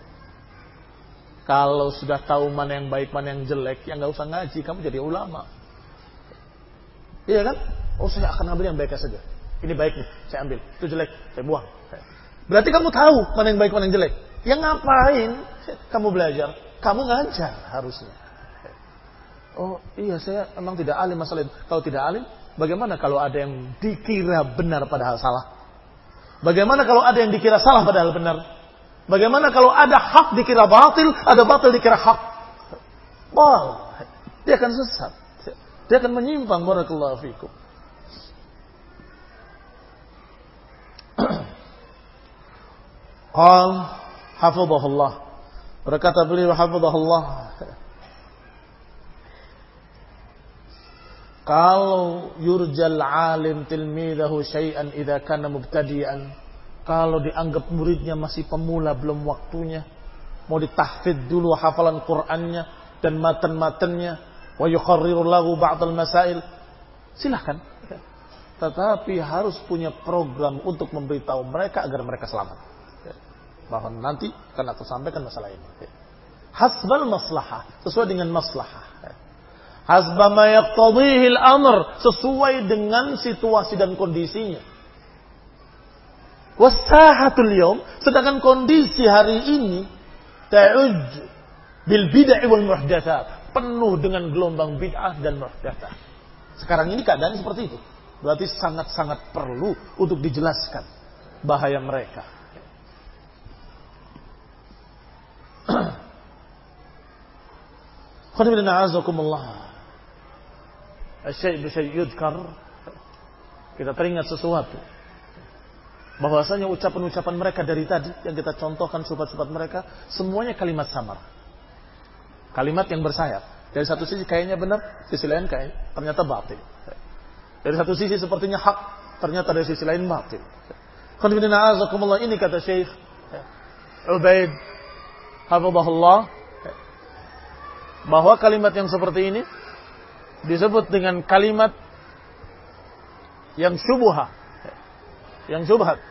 Kalau sudah tahu mana yang baik, mana yang jelek, ya nggak usah ngaji, kamu jadi ulama. Iya kan? Oh, saya akan ambil yang baiknya saja. Ini baik nih, saya ambil. Itu jelek, saya buang. Berarti kamu tahu mana yang baik, mana yang jelek. Ya ngapain kamu belajar? Kamu ngajar harusnya. Oh iya, saya memang tidak alim masalah itu. Kalau tidak alim, bagaimana kalau ada yang dikira benar padahal salah? Bagaimana kalau ada yang dikira salah padahal benar? Bagaimana kalau ada hak dikira batil, ada batil dikira hak? Wah, dia akan sesat. Dia akan menyimpang. Barakallahu fikum. Qal hafizahullah. Berkata beliau hafizahullah, kalau yurjal alim tilmidahu syai'an idza kana mubtadi'an, kalau dianggap muridnya masih pemula belum waktunya, mau ditahfidz dulu hafalan Qur'annya dan matan-matannya, wa yukharriru lahu ba'd al-masail, silakan. Tetapi harus punya program untuk memberitahu mereka agar mereka selamat. Bahwa nanti akan aku sampaikan masalah ini. Hasbal maslahah, sesuai dengan maslahah. Hasba ma yaqtadhihi al-amr, sesuai dengan situasi dan kondisinya. Wasahatul yawm, sedangkan kondisi hari ini ta'uj bil bid'ah wal muhdatsat, penuh dengan gelombang bid'ah dan muhdatsat. Sekarang ini keadaan seperti itu. Berarti sangat-sangat perlu untuk dijelaskan bahaya mereka. Khairan a'azakumullah. Asyai' bisyai' yudkar. Kita teringat sesuatu. Bahwasanya ucapan-ucapan mereka dari tadi yang kita contohkan, sifat-sifat mereka semuanya kalimat samar. Kalimat yang bersayap. Dari satu sisi kayaknya benar, sisi lain kayak ternyata batil. Dari satu sisi sepertinya hak, ternyata dari sisi lain batil. Khairan a'azakumullah, ini kata Syekh Ubaid hafizahullah, bahwa kalimat yang seperti ini disebut dengan kalimat yang syubhah, yang syubhat.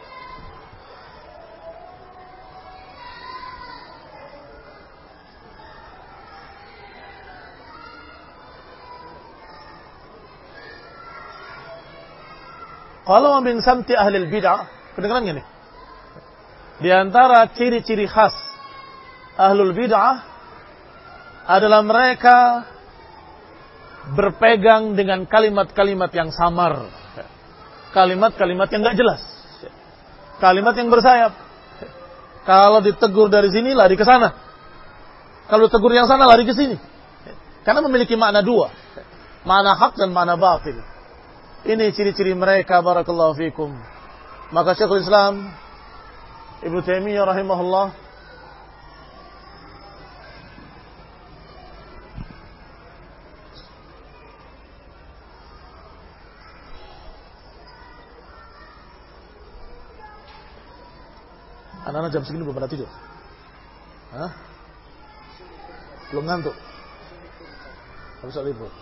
Kalau min samti ahli bid'ah, kedengaran gak nih? Di antara ciri-ciri khas ahlul bid'ah adalah mereka berpegang dengan kalimat-kalimat yang samar, kalimat-kalimat yang gak jelas, kalimat yang bersayap. Kalau ditegur dari sini, lari ke sana. Kalau ditegur yang sana, lari ke sini. Karena memiliki makna dua, makna hak dan makna batil. Ini ciri-ciri mereka, barakallahu fikum. Maka Syekhul Islam Ibnu Taimiyah rahimahullah anak-anak jam segini belum pada tidur. Hah? Belum ngantuk. Habis libur.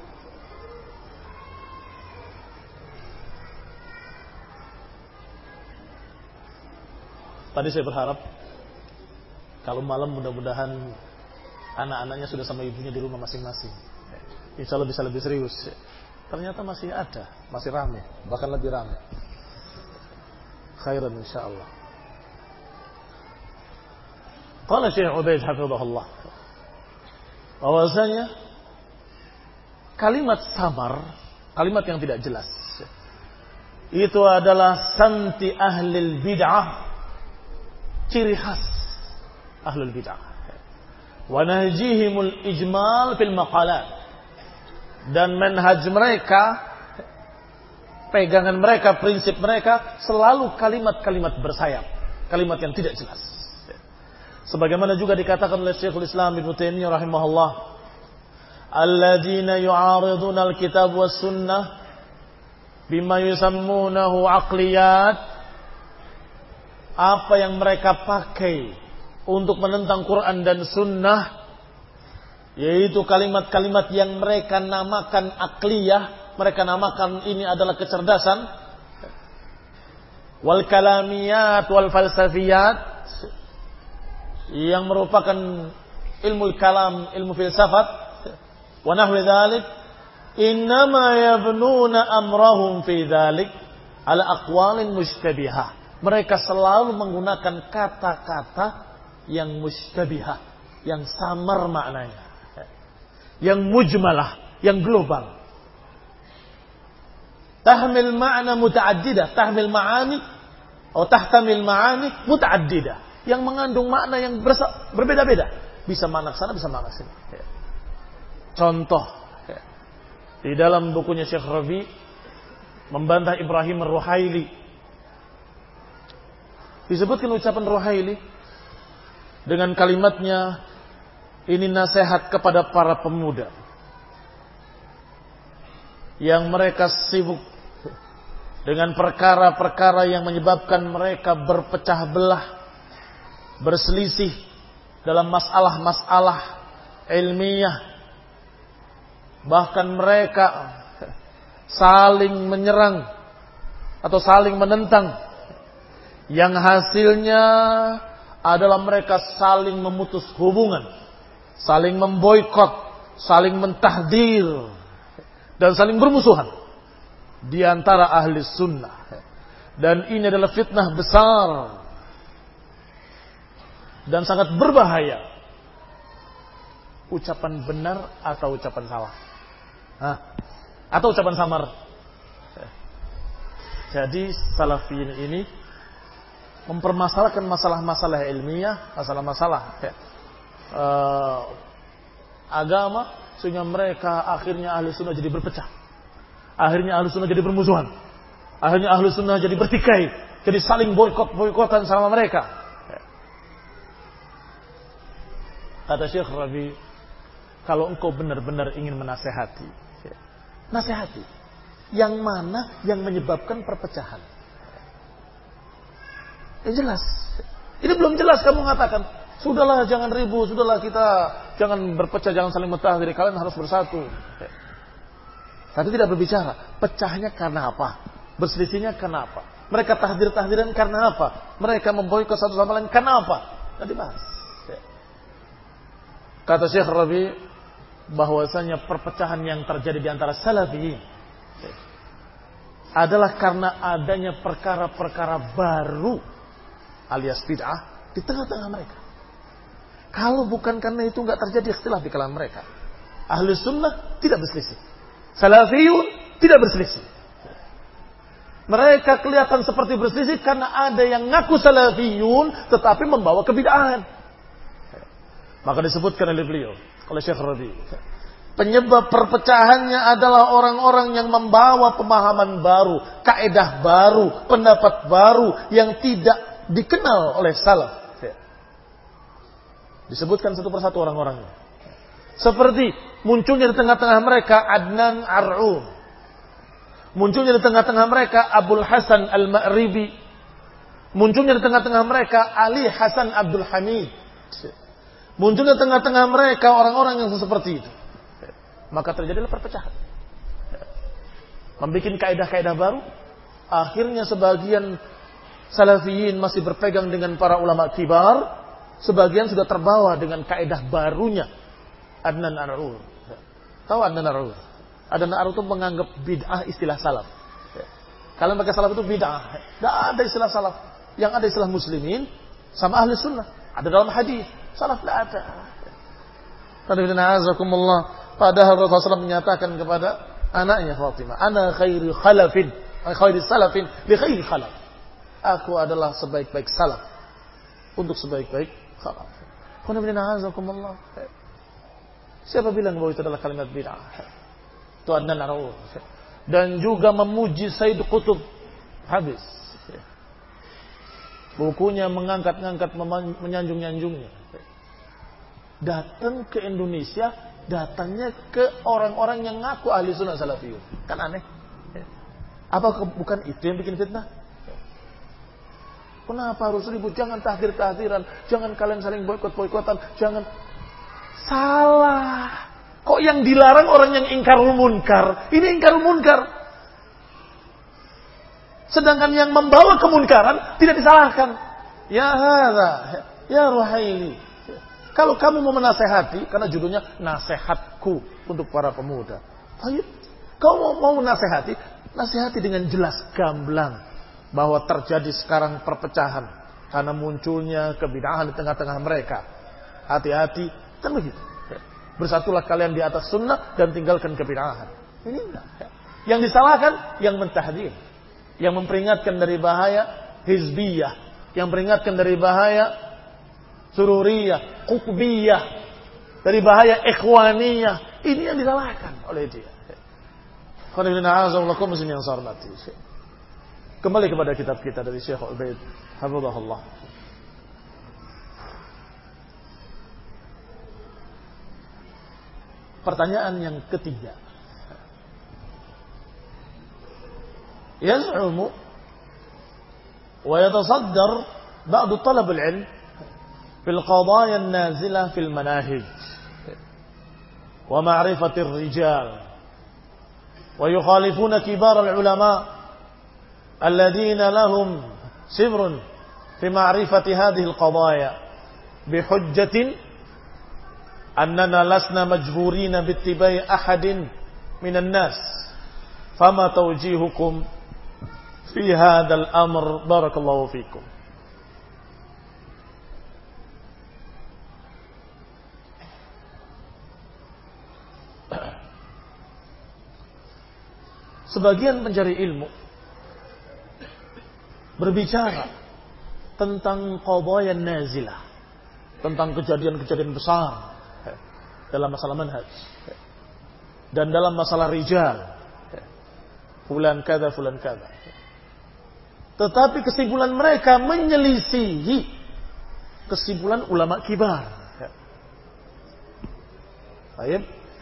Tadi saya berharap kalau malam mudah-mudahan anak-anaknya sudah sama ibunya di rumah masing-masing. Insya Allah bisa lebih serius. Ternyata masih ada, masih ramai, bahkan lebih ramai. Khairan insya Allah. Qala Syekh Ubaid hafizahullah, bahwasanya kalimat samar, kalimat yang tidak jelas, itu adalah santi ahlil bid'ah, ciri khas ahlul bid'ah. Wa nahjihimul ijmal fil maqalat, dan manhaj mereka, pegangan mereka, prinsip mereka selalu kalimat-kalimat bersayap, kalimat yang tidak jelas. Sebagaimana juga dikatakan oleh Syekhul Islam Ibnu Taimiyah rahimahullah, alladzina yu'ariduna al-kitab was sunnah bima yusammunahu aqliyat, apa yang mereka pakai untuk menentang Quran dan sunnah, yaitu kalimat-kalimat yang mereka namakan akliyah, mereka namakan ini adalah kecerdasan, wal kalamiyat wal falsafiyat, yang merupakan ilmu kalam, ilmu filsafat, wa nahwi dzalik, innama yabnuna amrahum fi dzalik ala aqwalin mushtabihah. Mereka selalu menggunakan kata-kata yang mushtabihah, yang samar maknanya, yang mujmalah, yang global. Tahmil ma'na muta'addidah, tahmil ma'ani atau tahtamil ma'ani muta'addidah, yang mengandung makna yang berbeda-beda. Bisa makna sana, bisa makna sini. Contoh, di dalam bukunya Syekh Rabi membantah Ibrahim Ar-Ruhaili, disebutkan ucapan Ruhaili dengan kalimatnya, ini nasihat kepada para pemuda yang mereka sibuk dengan perkara-perkara yang menyebabkan mereka berpecah belah, berselisih dalam masalah-masalah ilmiah, bahkan mereka saling menyerang atau saling menentang, yang hasilnya adalah mereka saling memutus hubungan, saling memboikot, saling mentahdir, dan saling bermusuhan di antara ahli sunnah. Dan ini adalah fitnah besar dan sangat berbahaya. Ucapan benar atau ucapan salah? Atau ucapan samar? Jadi salafiyin ini mempermasalahkan masalah-masalah ilmiah, masalah-masalah agama, sehingga mereka akhirnya ahli sunnah jadi berpecah. Akhirnya ahli sunnah jadi bermusuhan. Akhirnya ahli sunnah jadi bertikai, jadi saling boikot-boikotan sama mereka. Kata Syekh Rabi, kalau engkau benar-benar ingin menasehati, nasihati. Yang mana yang menyebabkan perpecahan? Jelas. Ini belum jelas kamu mengatakan, sudahlah jangan ribut, sudahlah kita jangan berpecah, jangan saling mentahdir, kalian harus bersatu. Tapi tidak berbicara, pecahnya karena apa? Berselisihnya karena apa? Mereka tahdir-tahdiran karena apa? Mereka memboikot satu sama lain karena apa? Nanti bahas. Kata Syekh Rabi, bahwasanya perpecahan yang terjadi di antara salafiyin adalah karena adanya perkara-perkara baru alias bid'ah di tengah-tengah mereka. Kalau bukan karena itu nggak terjadi ikhtilaf di kalangan mereka. Ahli sunnah tidak berselisih, salafiyun tidak berselisih. Mereka kelihatan seperti berselisih karena ada yang ngaku salafiyun tetapi membawa kebid'ahan. Maka disebutkan oleh beliau, oleh Syekh Rabi, penyebab perpecahannya adalah orang-orang yang membawa pemahaman baru, kaidah baru, pendapat baru yang tidak dikenal oleh salaf. Disebutkan satu persatu orang-orangnya. Seperti munculnya di tengah-tengah mereka Adnan Ar'um, munculnya di tengah-tengah mereka Abul Hasan Al-Ma'ribi, munculnya di tengah-tengah mereka Ali Hasan Abdul Hamid. muncul di tengah-tengah mereka orang-orang yang seperti itu, maka terjadilah perpecahan. Membikin kaidah-kaidah baru, akhirnya sebagian salafiyin masih berpegang dengan para ulama kibar, sebagian sudah terbawa dengan kaidah barunya Adnan Ar-Rur. Tahu Adnan Ar-Rur? Adnan Ar-Rur itu menganggap bid'ah istilah salaf. Kalian pakai salaf itu bid'ah. Tidak ada istilah salaf. Yang ada istilah muslimin sama ahli sunnah. Ada dalam hadis. Salaf tidak ada. Padahal Rasulullah SAW menyatakan kepada anaknya Fatimah, ana khairi khalafin, khairi salafin li khairi khalaf. Aku adalah sebaik-baik salaf untuk sebaik-baik khalaf. Siapa bilang bahwa itu adalah kalimat bid'ah? Itu Adnan Ar-Rur. Dan juga memuji Said Qutb. Habis. Bukunya mengangkat-ngangkat, menyanjung-nyanjungnya. Datang ke Indonesia, datangnya ke orang-orang yang ngaku ahli sunnah salafiyun. Kan aneh. Apa bukan itu yang bikin fitnah? Kenapa harus ribut? Jangan tahdir-tahdiran. Jangan kalian saling boikot-boikotan. Jangan. Salah. Kok yang dilarang orang yang ingkarul munkar? Ini ingkarul munkar. Sedangkan yang membawa kemunkaran tidak disalahkan. Ya hadza, ya Ruhaili. Kalau kamu mau menasehati, karena judulnya nasihatku untuk para pemuda. Baik, kamu mau menasehati, nasihati dengan jelas gamblang bahwa terjadi sekarang perpecahan karena munculnya kebid'ahan di tengah-tengah mereka. Hati-hati, kan begitu. Bersatulah kalian di atas sunnah dan tinggalkan kebid'ahan. Ini enggak. Yang disalahkan yang mentahdir, yang memperingatkan dari bahaya hizbiyah, yang peringatkan dari bahaya sururiyah, qutbiyah, dari bahaya ikhwaniyah. Ini yang disalahkan oleh dia. Kembali kepada kitab kita dari Syekh Ubaid hafizahullah. Pertanyaan yang ketiga. Yaz'umu wa yatasaddar ba'd talab al-'ilm fil qadaya an-nazilah fil manahij wa ma'rifati ar-rijal wa yukhalifuna kibar al-ulama alladhina lahum sibrun fi ma'rifati hadhihi al-qadaya bihujjatin أننا لسنا مجبورين باتباع أحد من الناس فما توجيهكم في هذا الأمر بارك الله فيكم. Sebagian pencari ilmu berbicara tentang qadaya nazilah, tentang kejadian-kejadian besar dalam masalah manhaj dan dalam masalah rijal, fulan kada fulan kada. Tetapi kesimpulan mereka menyelisihi kesimpulan ulama kibar. Baik.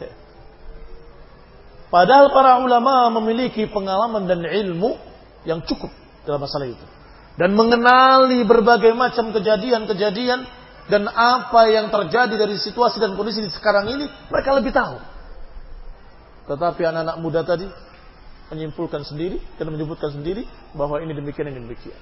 Padahal para ulama memiliki pengalaman dan ilmu yang cukup dalam masalah itu dan mengenali berbagai macam kejadian-kejadian dan apa yang terjadi dari situasi dan kondisi di sekarang ini, mereka lebih tahu. Tetapi anak-anak muda tadi menyimpulkan sendiri dan menyebutkan sendiri bahwa ini demikian, ini demikian.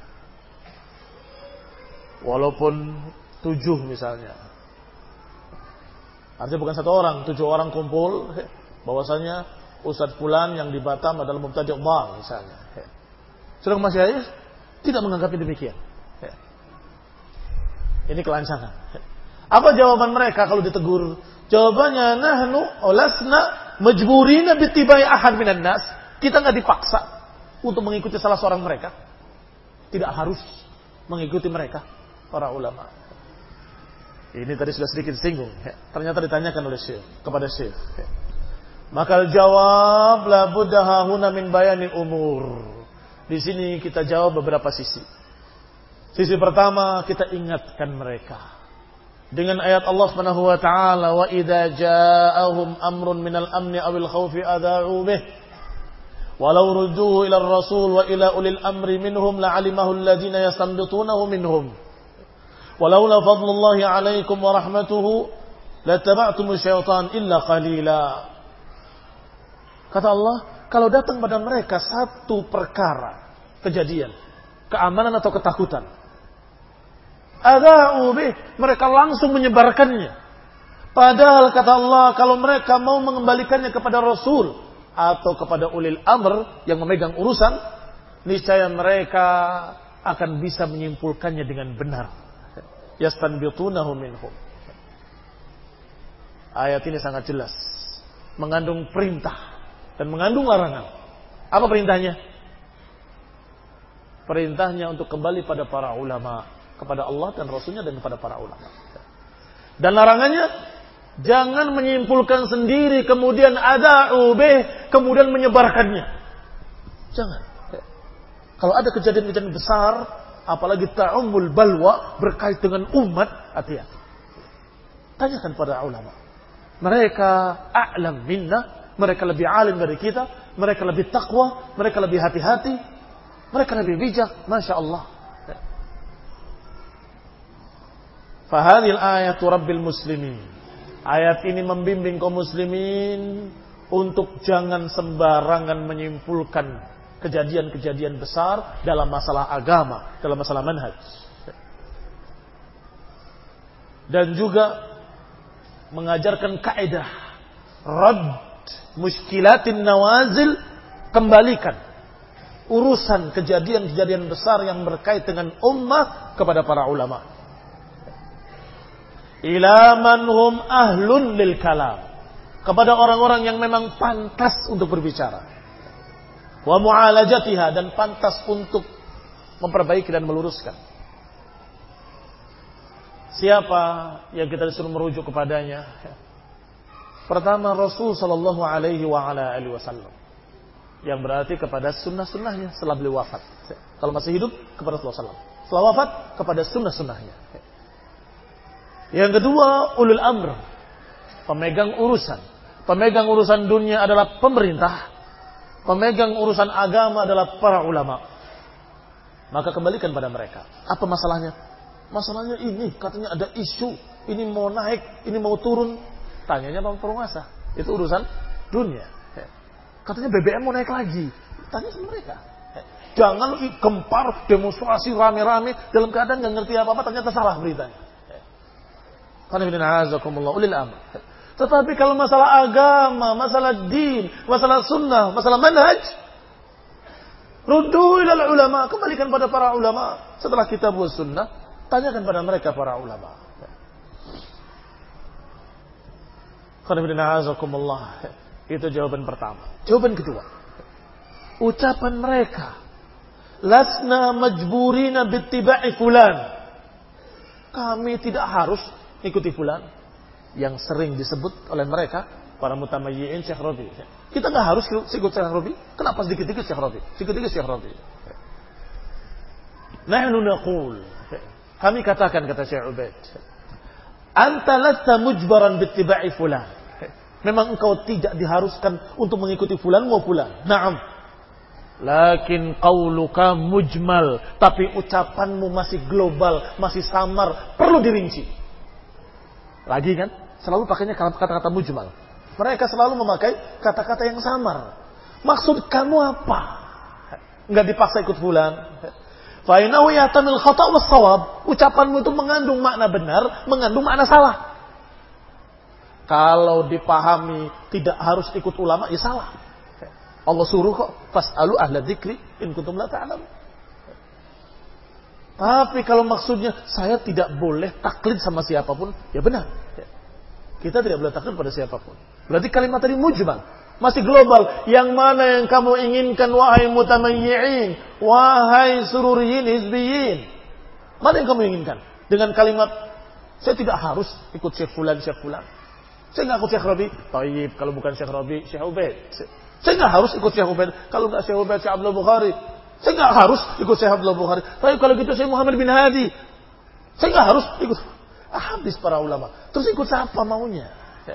Walaupun 7 misalnya. Artinya bukan 1 orang, 7 orang kumpul, bahwasanya Ustadz Fulan yang di Batam adalah mubtadi' dhal misalnya. Sedang masyayikh tidak menganggapnya demikian. Ini kelancangan. Apa jawaban mereka kalau ditegur? Jawabannya, nahnu olasna majburina bittibai ahad minan nas. Kita enggak dipaksa untuk mengikuti salah seorang mereka. Tidak harus mengikuti mereka, para ulama. Ini tadi sudah sedikit singgung. Ternyata ditanyakan oleh Syekh kepada Syekh. Maka jawab la budda huna min bayanil umur. Di sini kita jawab beberapa sisi. Sisi pertama, kita ingatkan mereka dengan ayat Allah Subhanahu wa taala, wa idza ja'ahum amrun minal amni awil khaufi adha'u bih walau rudduhu ila ar-rasul wa ila ulil amri minhum la'alimahu alladhina yastanbitunahu minhum Walaula fadlullahi 'alaikum wa rahmatuhu lattaba'tumus syaitan illa qalila. Kata Allah, kalau datang pada mereka satu perkara, kejadian, keamanan atau ketakutan, ada'u bih, mereka langsung menyebarkannya. Padahal kata Allah, kalau mereka mau mengembalikannya kepada Rasul atau kepada ulil amr yang memegang urusan, niscaya mereka akan bisa menyimpulkannya dengan benar. Yastanbitunahu minhum. Ayat ini sangat jelas, mengandung perintah dan mengandung larangan. Apa perintahnya? Perintahnya untuk kembali pada para ulama, kepada Allah dan Rasulnya dan kepada para ulama. Dan larangannya, jangan menyimpulkan sendiri kemudian ada'u bih, kemudian menyebarkannya. Jangan. Kalau ada kejadian-kejadian besar, apalagi ta'ummul balwa, berkait dengan umat, hati-hati. Tanyakan pada ulama. Mereka a'lam minna, mereka lebih alim dari kita, mereka lebih takwa, mereka lebih hati-hati, mereka lebih bijak, Masya Allah. Fahadil ayatu rabbil muslimin. Ayat ini membimbing kaum muslimin untuk jangan sembarangan menyimpulkan kejadian-kejadian besar dalam masalah agama, dalam masalah manhaj. Dan juga mengajarkan kaidah rad muskilatin nawazil, kembalikan urusan kejadian-kejadian besar yang berkait dengan ummah kepada para ulama. Ila man hum ahlun lil kalam, kepada orang-orang yang memang pantas untuk berbicara. Wa mu'alajatiha, dan pantas untuk memperbaiki dan meluruskan. Siapa yang kita disuruh merujuk kepadanya? Pertama, Rasul sallallahu alaihi wa ala alihi wasallam, yang berarti kepada sunnah-sunnahnya setelah beliau wafat. Kalau masih hidup, kepada Rasulullah SAW. Setelah wafat, kepada sunnah-sunnahnya. Yang kedua, ulul amr, pemegang urusan. Pemegang urusan dunia adalah pemerintah. Pemegang urusan agama adalah para ulama. Maka kembalikan pada mereka. Apa masalahnya? Masalahnya ini, katanya ada isu, ini mau naik, ini mau turun. Tanyanya bang penguasa, itu urusan dunia. Katanya BBM mau naik lagi, tanya sama mereka. Jangan gempar, demonstrasi rame-rame dalam keadaan nggak ngerti apa-apa, ternyata salah beritanya. Ulil amr. Tetapi kalau masalah agama, masalah din, masalah sunnah, masalah manhaj, ruddu ilal ulama, kembalikan pada para ulama. Setelah kitab wa sunnah, tanyakan pada mereka para ulama. Itu jawaban pertama. Jawaban kedua, ucapan mereka, lasna majburina bittiba'i fulan, kami tidak harus ikuti fulan, yang sering disebut oleh mereka para mutamayyi'in Syekh Rabi. Kita nggak harus ikut Syekh Rabi. Kenapa sedikit-sedikit Syekh Rabi? Sedikit-sedikit Syekh Rabi. Nahnu naqul, kami katakan, kata Syekh Ubaid, anta lasta mujbaran bittiba'i fulan. Memang engkau tidak diharuskan untuk mengikuti fulan wa fulan. Naam. Lakin qauluka mujmal, tapi ucapanmu masih global, masih samar, perlu dirinci. Lagi kan, selalu pakainya kata-kata mujmal. Mereka selalu memakai kata-kata yang samar. Maksud kamu apa? Enggak dipaksa ikut fulan. Fa innahu yahtamil khata' was shawab. Ucapanmu itu mengandung makna benar, mengandung makna salah. Kalau dipahami tidak harus ikut ulama, ya salah. Allah suruh kok, fas'alu ahla dzikri in kuntum la ta'lamun. Tapi kalau maksudnya saya tidak boleh taklid sama siapapun, ya benar. Kita tidak boleh taklid pada siapapun. Berarti kalimat tadi mujmal, masih global. Yang mana yang kamu inginkan, wahai mutamayyi'in, wahai sururiyin, hizbiyin? Mana yang kamu inginkan? Dengan kalimat, saya tidak harus ikut Syekh Fulan, Syekh Fulan. Saya nggak ikut Syekh Rabi. Taib, kalau bukan Syekh Rabi, Syekh Ubaid. Saya nggak harus ikut Syekh Ubaid. Kalau nggak Syekh Ubaid, Syekh Abdul Bukhari. Saya nggak harus ikut Syekh Abdul Bukhari. Tapi kalau gitu Syekh Muhammad bin Hadi. Saya nggak harus ikut. Habis para ulama. Terus ikut siapa maunya?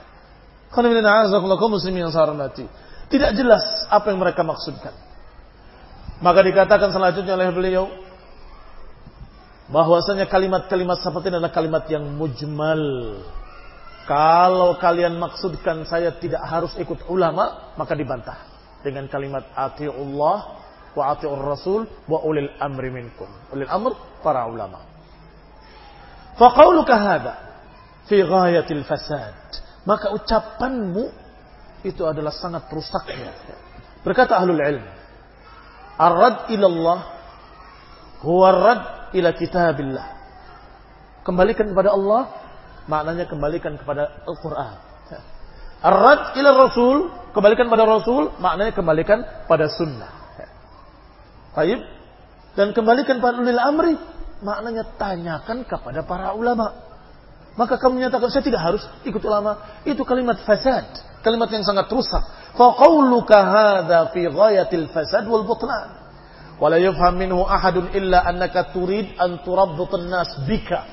Muslimin yang saya hormati. Tidak jelas apa yang mereka maksudkan. Maka dikatakan selanjutnya oleh beliau, bahwasanya kalimat-kalimat seperti ini adalah kalimat yang mujmal. Kalau kalian maksudkan saya tidak harus ikut ulama, maka dibantah dengan kalimat ati'ullah wa ati'ur rasul wa ulil amri minkum. Ulil amr, para ulama. Fa qauluka hadha fi ghayatil fasad. Maka ucapanmu itu adalah sangat rusaknya. Berkata ahlul ilm, ar-rad ila Allah huwa ar-rad ila kitabillah. Kembalikan kepada Allah, maknanya kembalikan kepada Al-Quran. Ar-rad ila Rasul, kembalikan pada Rasul, maknanya kembalikan pada sunnah. Baik. Dan kembalikan pada ulil amri, maknanya tanyakan kepada para ulama. Maka kamu menyatakan saya tidak harus ikut ulama. Itu kalimat fasad, kalimat yang sangat rusak. Fa qauluka hadza fi ghayatil fasad wal butlan. Wa la yafham minhu ahadun illa annaka turid an turabbita an-nas bika.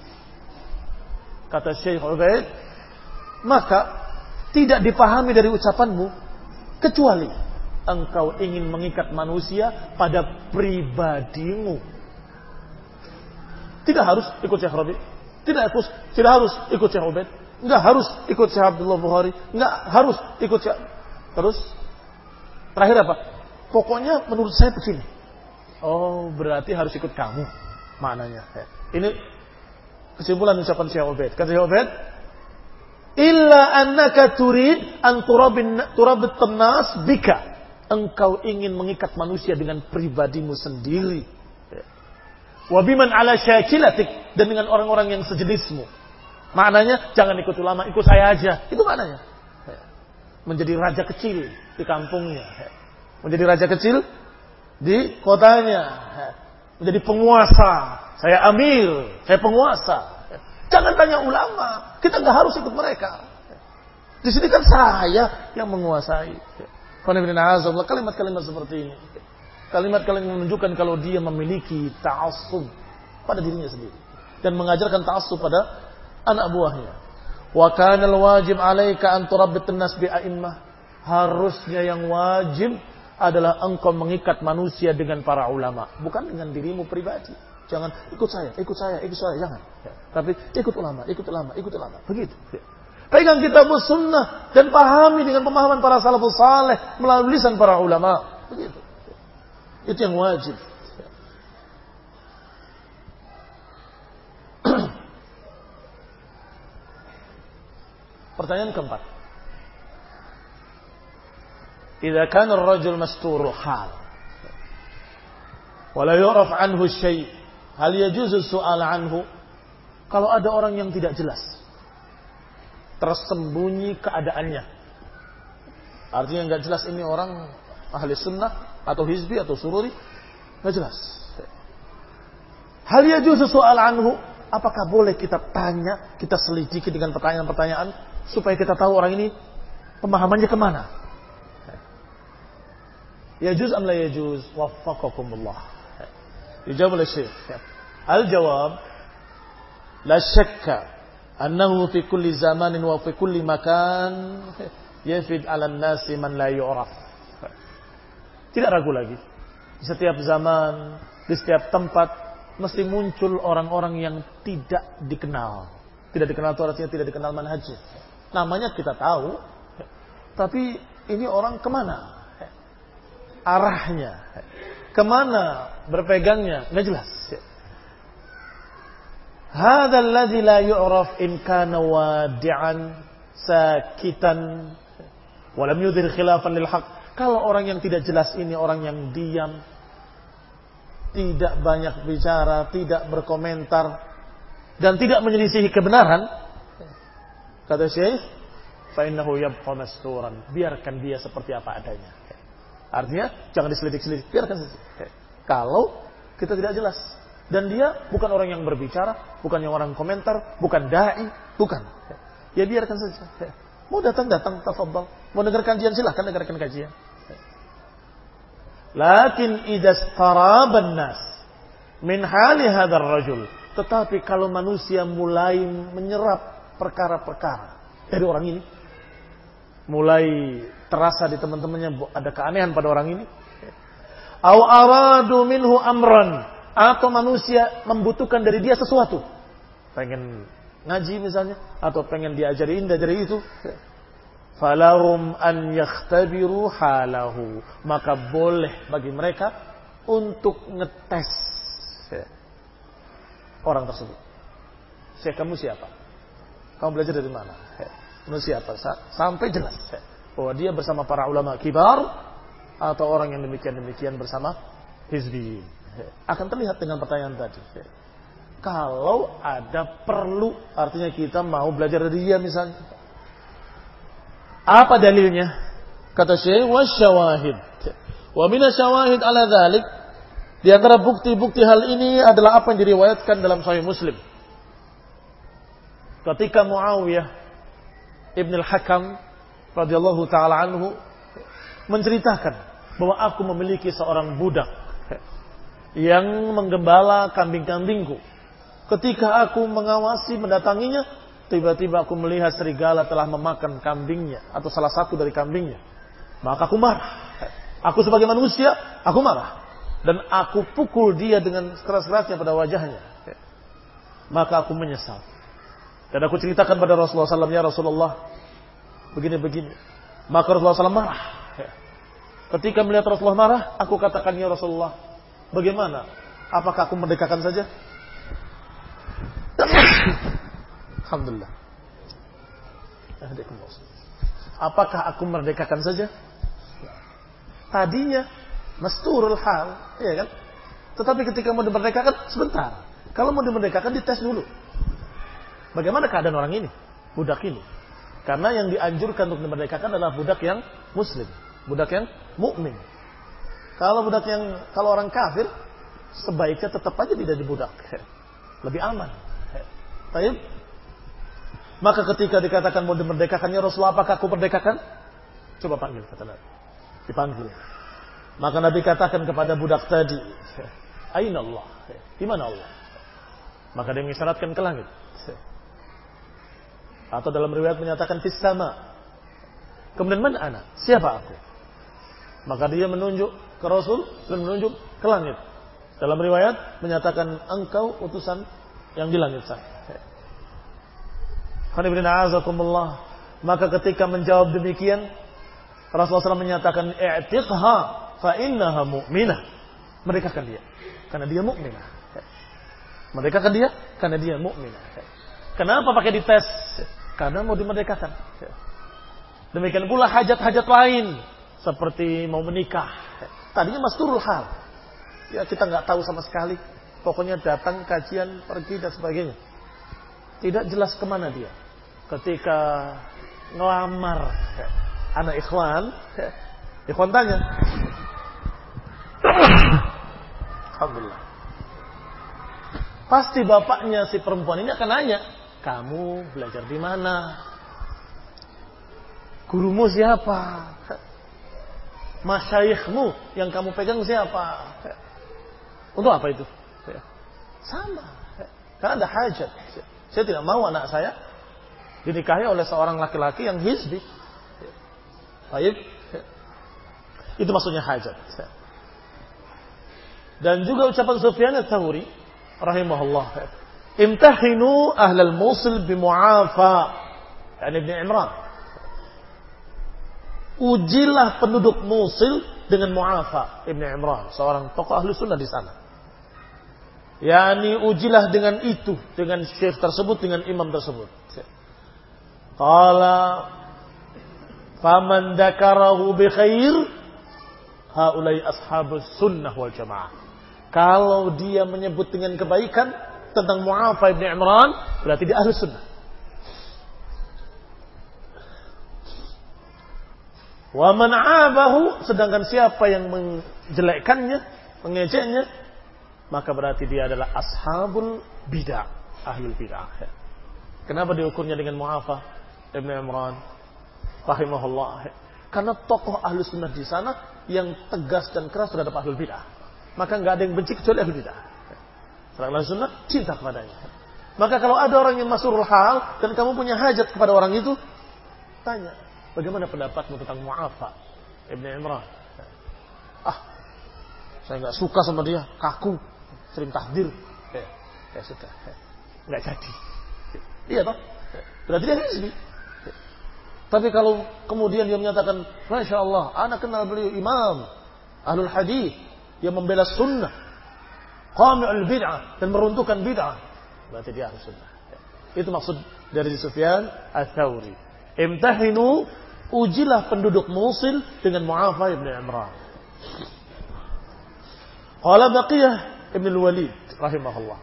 Kata Syekh Ubaid, maka tidak dipahami dari ucapanmu kecuali engkau ingin mengikat manusia pada pribadimu. Tidak harus ikut Syekh Rabi, tidak harus ikut Syekh Ubaid, enggak harus ikut Syekh Abdullah Bukhari, enggak harus ikut Syekh. Terus terakhir apa? Pokoknya menurut saya begini. Oh, berarti harus ikut kamu. Maknanya. Ini kesimpulan ucapan Syekh Ubaid. Kata Syekh Ubaid, illa annaka turid an turabit nas bika. Engkau ingin mengikat manusia dengan pribadimu sendiri. Wa biman ala syakilatik, dan dengan orang-orang yang sejenismu. Maknanya jangan ikut ulama, ikut saya aja. Itu maknanya. Menjadi raja kecil di kampungnya. Menjadi raja kecil di kotanya. Menjadi penguasa. Saya amir, saya penguasa. Jangan tanya ulama, kita nggak harus ikut mereka. Di sini kan saya yang menguasai. Kalimat-kalimat seperti ini, kalimat-kalimat yang menunjukkan kalau dia memiliki ta'assub pada dirinya sendiri dan mengajarkan ta'assub pada anak buahnya. Wa kana al-wajib 'alaika an turabbit an-nas bi a'immah. Harusnya yang wajib adalah engkau mengikat manusia dengan para ulama, bukan dengan dirimu pribadi. Jangan ikut saya, jangan. Tapi ikut ulama. Begitu. Pegang kitab sunnah dan pahami dengan pemahaman para salafus saleh melalui lisan para ulama. Begitu. Itu yang wajib. Pertanyaan keempat. Idza kana ar-rajul masturul hal wa la yu'raf anhu syai', hal yajuzu su'al anhu? Kalau ada orang yang tidak jelas, tersembunyi keadaannya, artinya nggak jelas ini orang ahli sunnah atau hizbi atau sururi, nggak jelas. Hal yajuzu su'al anhu? Apakah boleh kita tanya, kita selidiki dengan pertanyaan-pertanyaan supaya kita tahu orang ini pemahamannya kemana? Yajuz am la yajuz? Waffaqakumullah. Dijawab oleh Syekh. Al-jawab, la syakka annahu fi kulli zamanin wa fi kulli makan yafid 'ala an-nasi man la yu'raf. Tidak ragu lagi. Di setiap zaman, di setiap tempat mesti muncul orang-orang yang tidak dikenal. Tidak dikenal itu artinya tidak dikenal manhajnya. Namanya kita tahu, tapi ini orang kemana? Arahnya, kemana berpegangnya, nggak jelas. Hadzal ladzi la yu'raf in kana wadi'an sakitan wa lam yudhir khilafan lil haqq. Kalau orang yang tidak jelas ini orang yang diam, tidak banyak bicara, tidak berkomentar dan tidak menyelisihi kebenaran, kata Syekh, fa innahu yabqa masturan. Biarkan dia seperti apa adanya. Artinya jangan diselidik-selidik, biarkan saja. Kalau kita tidak jelas dan dia bukan orang yang berbicara, bukan yang orang komentar, bukan dai, bukan. Ya biarkan saja. Mau datang, tafadhal. Mau dengar kajian silahkan dengarkan kajian. Lakin idza staraba an-nas min hali hadzal rajul, tetapi kalau manusia mulai menyerap perkara-perkara dari orang ini, mulai terasa di teman-temannya ada keanehan pada orang ini, au aradu minhu amran, Atau manusia membutuhkan dari dia sesuatu. Pengen ngaji misalnya. Atau pengen diajari ini, diajari itu. Falahum an yakhtabiru halahu. Maka boleh bagi mereka untuk ngetes orang tersebut. Kamu siapa? Kamu belajar dari mana? Kamu siapa? Sampai jelas bahwa dia bersama para ulama kibar atau orang yang demikian-demikian bersama hizbiyin. Akan terlihat dengan pertanyaan tadi. Kalau ada perlu, artinya kita mau belajar dari dia misalnya. Apa dalilnya? Kata Syekh, wasyawahid. Wa mina syawahid ala dzalik. Di antara bukti-bukti hal ini adalah apa yang diriwayatkan dalam Sahih Muslim. Ketika Muawiyah Ibn al-Hakam radhiyallahu taala anhu menceritakan bahwa aku memiliki seorang budak yang menggembala kambing-kambingku. Ketika aku mengawasi mendatanginya, tiba-tiba aku melihat serigala telah memakan kambingnya atau salah satu dari kambingnya. Maka aku marah. Aku sebagai manusia, aku marah. Dan aku pukul dia dengan keras-kerasnya pada wajahnya. Maka aku menyesal. Dan aku ceritakan pada Rasulullah SAW, ya Rasulullah, begini-begini. Maka Rasulullah SAW marah. Ketika melihat Rasulullah marah, aku katakan, ya Rasulullah, bagaimana? Apakah aku merdekakan saja? Alhamdulillah. Apakah aku merdekakan saja? Tadinya masturul hal, ya kan? Tetapi ketika mau dimerdekakan sebentar. Kalau mau dimerdekakan dites dulu. Bagaimana keadaan orang ini? Budak ini. Karena yang dianjurkan untuk dimerdekakan adalah budak yang muslim, budak yang mukmin. Kalau orang kafir sebaiknya tetap aja tidak dibudak. Lebih aman. Baik. Maka ketika dikatakan mau dimerdekakannya Rasulullah, apakah aku merdekakan? Coba panggil, kata Nabi. Dipanggil. Maka Nabi katakan kepada budak tadi, Aina Allah? Di mana Allah? Maka dia mengisyaratkan ke langit. Atau dalam riwayat menyatakan fis sama. Kemudian mana ana? Siapa aku? Maka dia menunjuk ke Rasul dan menunjuk ke langit. Dalam riwayat menyatakan engkau utusan yang di langit sana. Maka ketika menjawab demikian, Rasulullah SAW menyatakan i'tiqha fa innaha mu'minah. Merdekakan dia karena dia mukminah. Merdekakan dia karena dia mukminah. Kenapa pakai dites? Karena mau dimerdekakan. Demikian pula hajat-hajat lain seperti mau menikah. Tadinya masturul hal. Ya kita nggak tahu sama sekali. Pokoknya datang kajian, pergi dan sebagainya. Tidak jelas kemana dia. Ketika ngelamar anak ikhwan tanya. Alhamdulillah. Pasti bapaknya si perempuan ini akan nanya, kamu belajar di mana? Gurumu siapa? Masyayikhmu yang kamu pegang siapa? Untuk apa itu? Sama. Karena ada hajat. Saya tidak mau anak saya dinikahi oleh seorang laki-laki yang hizbi. Baik. Itu maksudnya hajat. Dan juga ucapan Sufyan ats-Tsauri rahimahullah, imtahinu ahlal Mosul bimu'afa, yani Ibn Imran. Ujilah penduduk Mosul dengan Mu'afa Ibn Imran, seorang tokoh ahlu sunnah di sana. Yani ujilah dengan itu, dengan syekh tersebut, dengan imam tersebut. Qala faman dzakarahu bi khair haulai ashabus sunnah wal jamaah. Kalau dia menyebut dengan kebaikan tentang Mu'afa Ibn Imran, berarti dia ahlu sunnah. Wa man 'abahu, sedangkan siapa yang menjelekkannya, mengejeknya, maka berarti dia adalah ashabul bid'ah, ahlul bid'ah. Kenapa diukurnya dengan Mu'afa Ibn Imran rahimahullah? Karena tokoh ahlu sunnah di sana yang tegas dan keras terhadap ahlul bid'ah. Maka nggak ada yang benci kecuali ahlul bid'ah. Orang ahlu sunnah cinta kepadanya. Maka kalau ada orang yang masrurul hal dan kamu punya hajat kepada orang itu, tanya, bagaimana pendapatmu tentang Mu'afa Ibn Imran? Saya nggak suka sama dia, kaku. sering tahdir. Ya sudah, nggak jadi. Iya toh? Berarti dia hizbi. Tapi kalau kemudian dia menyatakan, Masya Allah, anak kenal beliau imam ahlul hadis yang membela sunnah, qami'ul bid'ah, dan meruntuhkan bid'ah, berarti dia ahlus sunnah. Itu maksud dari Sufyan Ats-Tsauri. Imtahinu, ujilah penduduk Mosul dengan Mu'afah ibn Imran. Qala Baqiyah ibn al-Walid rahimahullah,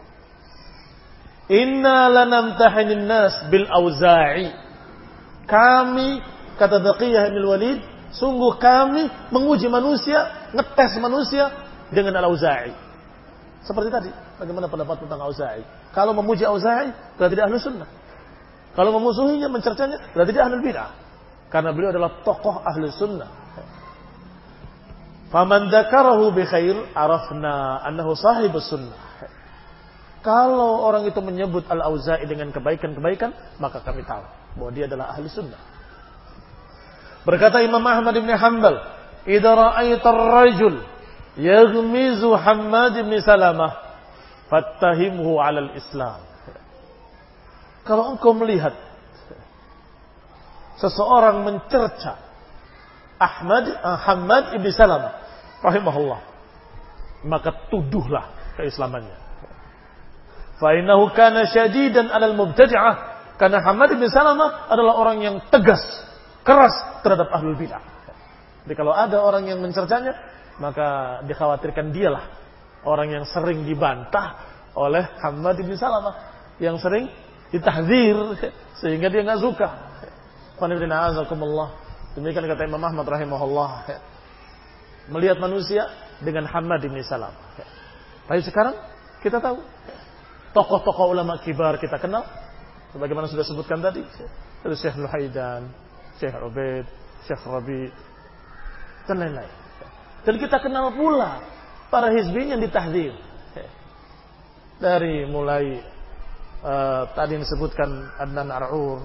inna lanamtahinin nas bil Auza'i. Kami, kata Baqiyah ibn al-Walid, sungguh kami menguji manusia, ngetes manusia dengan Al-Auza'i. Seperti tadi, bagaimana pendapat tentang Auza'i? Kalau memuji Auza'i, berarti dia ahlu sunnah. Kalau memusuhinya, mencercanya, berarti dia ahlul bid'ah. Karena beliau adalah tokoh ahlu sunnah. Faman dzakarahu bi khair, arafna annahu sahibus sunnah. Kalau orang itu menyebut Al-Auza'i dengan kebaikan-kebaikan, maka kami tahu bahwa dia adalah ahli sunnah. Berkata Imam Ahmad bin Hanbal, idza ra'aita ar-rajul yaghmizu Hammad bin Salamah fattahimhu 'ala al-Islam. Kalau engkau melihat seseorang mencerca Hammad bin Salamah rahimahullah, maka tuduhlah keislamannya. Fa innahu kana syadidan 'alal mubtadi'ah, karena Hammad bin Salamah adalah orang yang tegas, keras terhadap ahlul bid'ah. Jadi kalau ada orang yang mencercanya, maka dikhawatirkan dialah orang yang sering dibantah oleh Hammad bin Salamah, yang sering ditahdzir sehingga dia enggak suka. Demikian kata Imam Ahmad rahimahullah, melihat manusia dengan Hammad bin Salamah. Tapi sekarang kita tahu tokoh-tokoh ulama kibar kita kenal, sebagaimana sudah sebutkan tadi, dari Syekh Luhaidan, Syekh Ubaid, Syekh Rabi, dan lain-lain. Dan kita kenal pula para hizbin yang ditahdzir. Dari mulai tadi yang disebutkan Adnan Ar'ur,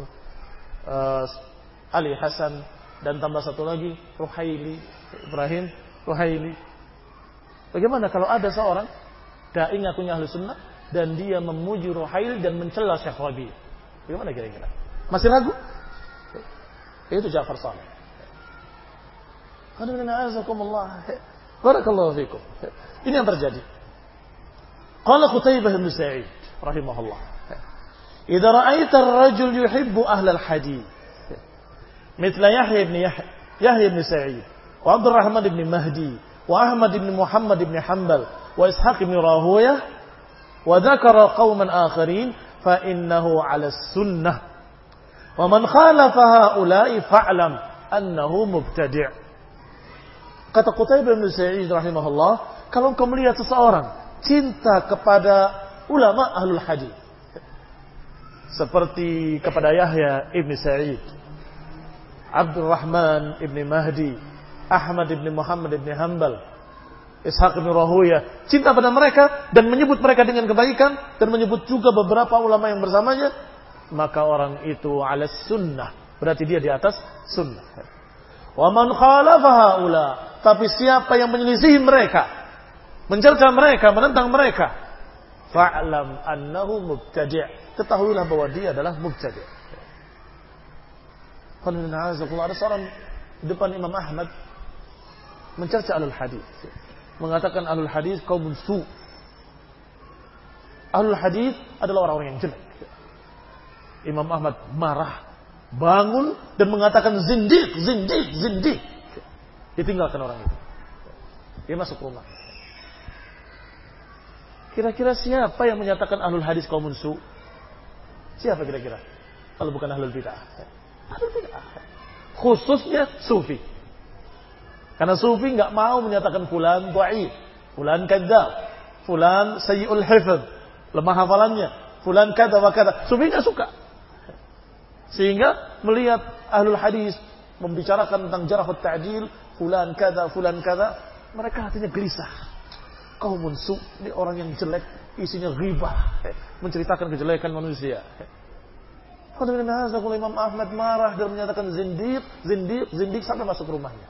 Ali Hasan, dan tambah satu lagi Ruhaili, Ibrahim Ruhaili. Bagaimana kalau ada seorang dai ngakunya ahli sunnah dan dia memuji Ruhaili dan mencela Syekh Rabi? Bagaimana kira-kira? Masih ragu? Itu Ja'far Shadiq. Barakallahu fikum. Ini yang terjadi. Qala Qutaibah bin Sa'id rahimahullah, idza ra'aita ar-rajul yuhibbu ahlal hadith mithla Yahya ibn Sa'id wa Abdurrahman ibn Mahdi wa Ahmad ibn Muhammad ibn Hanbal wa Ishaq ibn Rahuyah wa dzakara qauman akharin fa innahu 'ala as-sunnah wa man khalafa haula'i fa'lam annahu mubtadi'. Kata Qutaibah bin Sa'id rahimahullah, kalau engkau melihat seseorang cinta kepada ulama ahlul hadis seperti kepada Yahya ibn Sa'id, Abdurrahman ibn Mahdi, Ahmad ibn Muhammad ibn Hanbal, Ishaq ibn Rahuyah, cinta pada mereka dan menyebut mereka dengan kebaikan dan menyebut juga beberapa ulama yang bersamanya, maka orang itu 'ala sunnah, berarti dia di atas sunnah. Wa man khalafa haula, tapi siapa yang menyelisihi mereka, mencerca mereka, menentang mereka, fa'lam annahu mubtadi', ketahuilah bahwa dia adalah mubtadi'. Ada seorang di depan Imam Ahmad mencerca ahlul hadis, mengatakan ahlul hadis qaumun su'. Ahlul hadis adalah orang-orang yang jelek. Imam Ahmad marah, bangun dan mengatakan zindiq. Ditinggalkan orang itu. Dia masuk rumah. Kira-kira siapa yang menyatakan ahlul hadis qaumun su'? Siapa kira-kira? Kalau bukan ahlul bid'ah. Ahlul bid'ah. Khususnya sufi. Karena sufi enggak mau menyatakan fulan dhaif, fulan kadzdzab, fulan sayyi'ul hifdz, lemah hafalannya, fulan kada wa kada. Sufi enggak suka. Sehingga melihat ahlul hadis membicarakan tentang jarh ta'dil, fulan kada, mereka hatinya gelisah. Qaumun su', ini orang yang jelek, isinya ghibah, menceritakan kejelekan manusia. Imam Ahmad marah dan menyatakan zindiq sampai masuk rumahnya.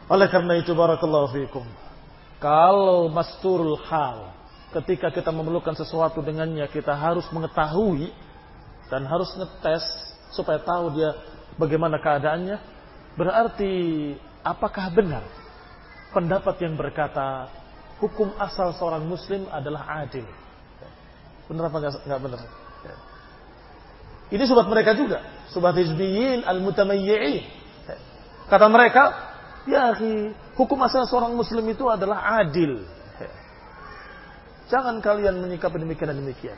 Oleh karena itu barakallahu fikum, kalau masturul hal, ketika kita memerlukan sesuatu dengannya, kita harus mengetahui dan harus ngetes supaya tahu dia bagaimana keadaannya. Berarti apakah benar pendapat yang berkata hukum asal seorang muslim adalah adil? Benar apa enggak benar? Ini subhat mereka juga, subhat hizbiyin al-mutamayyi'in. Kata mereka, ya akhi, hukum asal seorang muslim itu adalah adil. Jangan kalian menyikapi demikian dan demikian.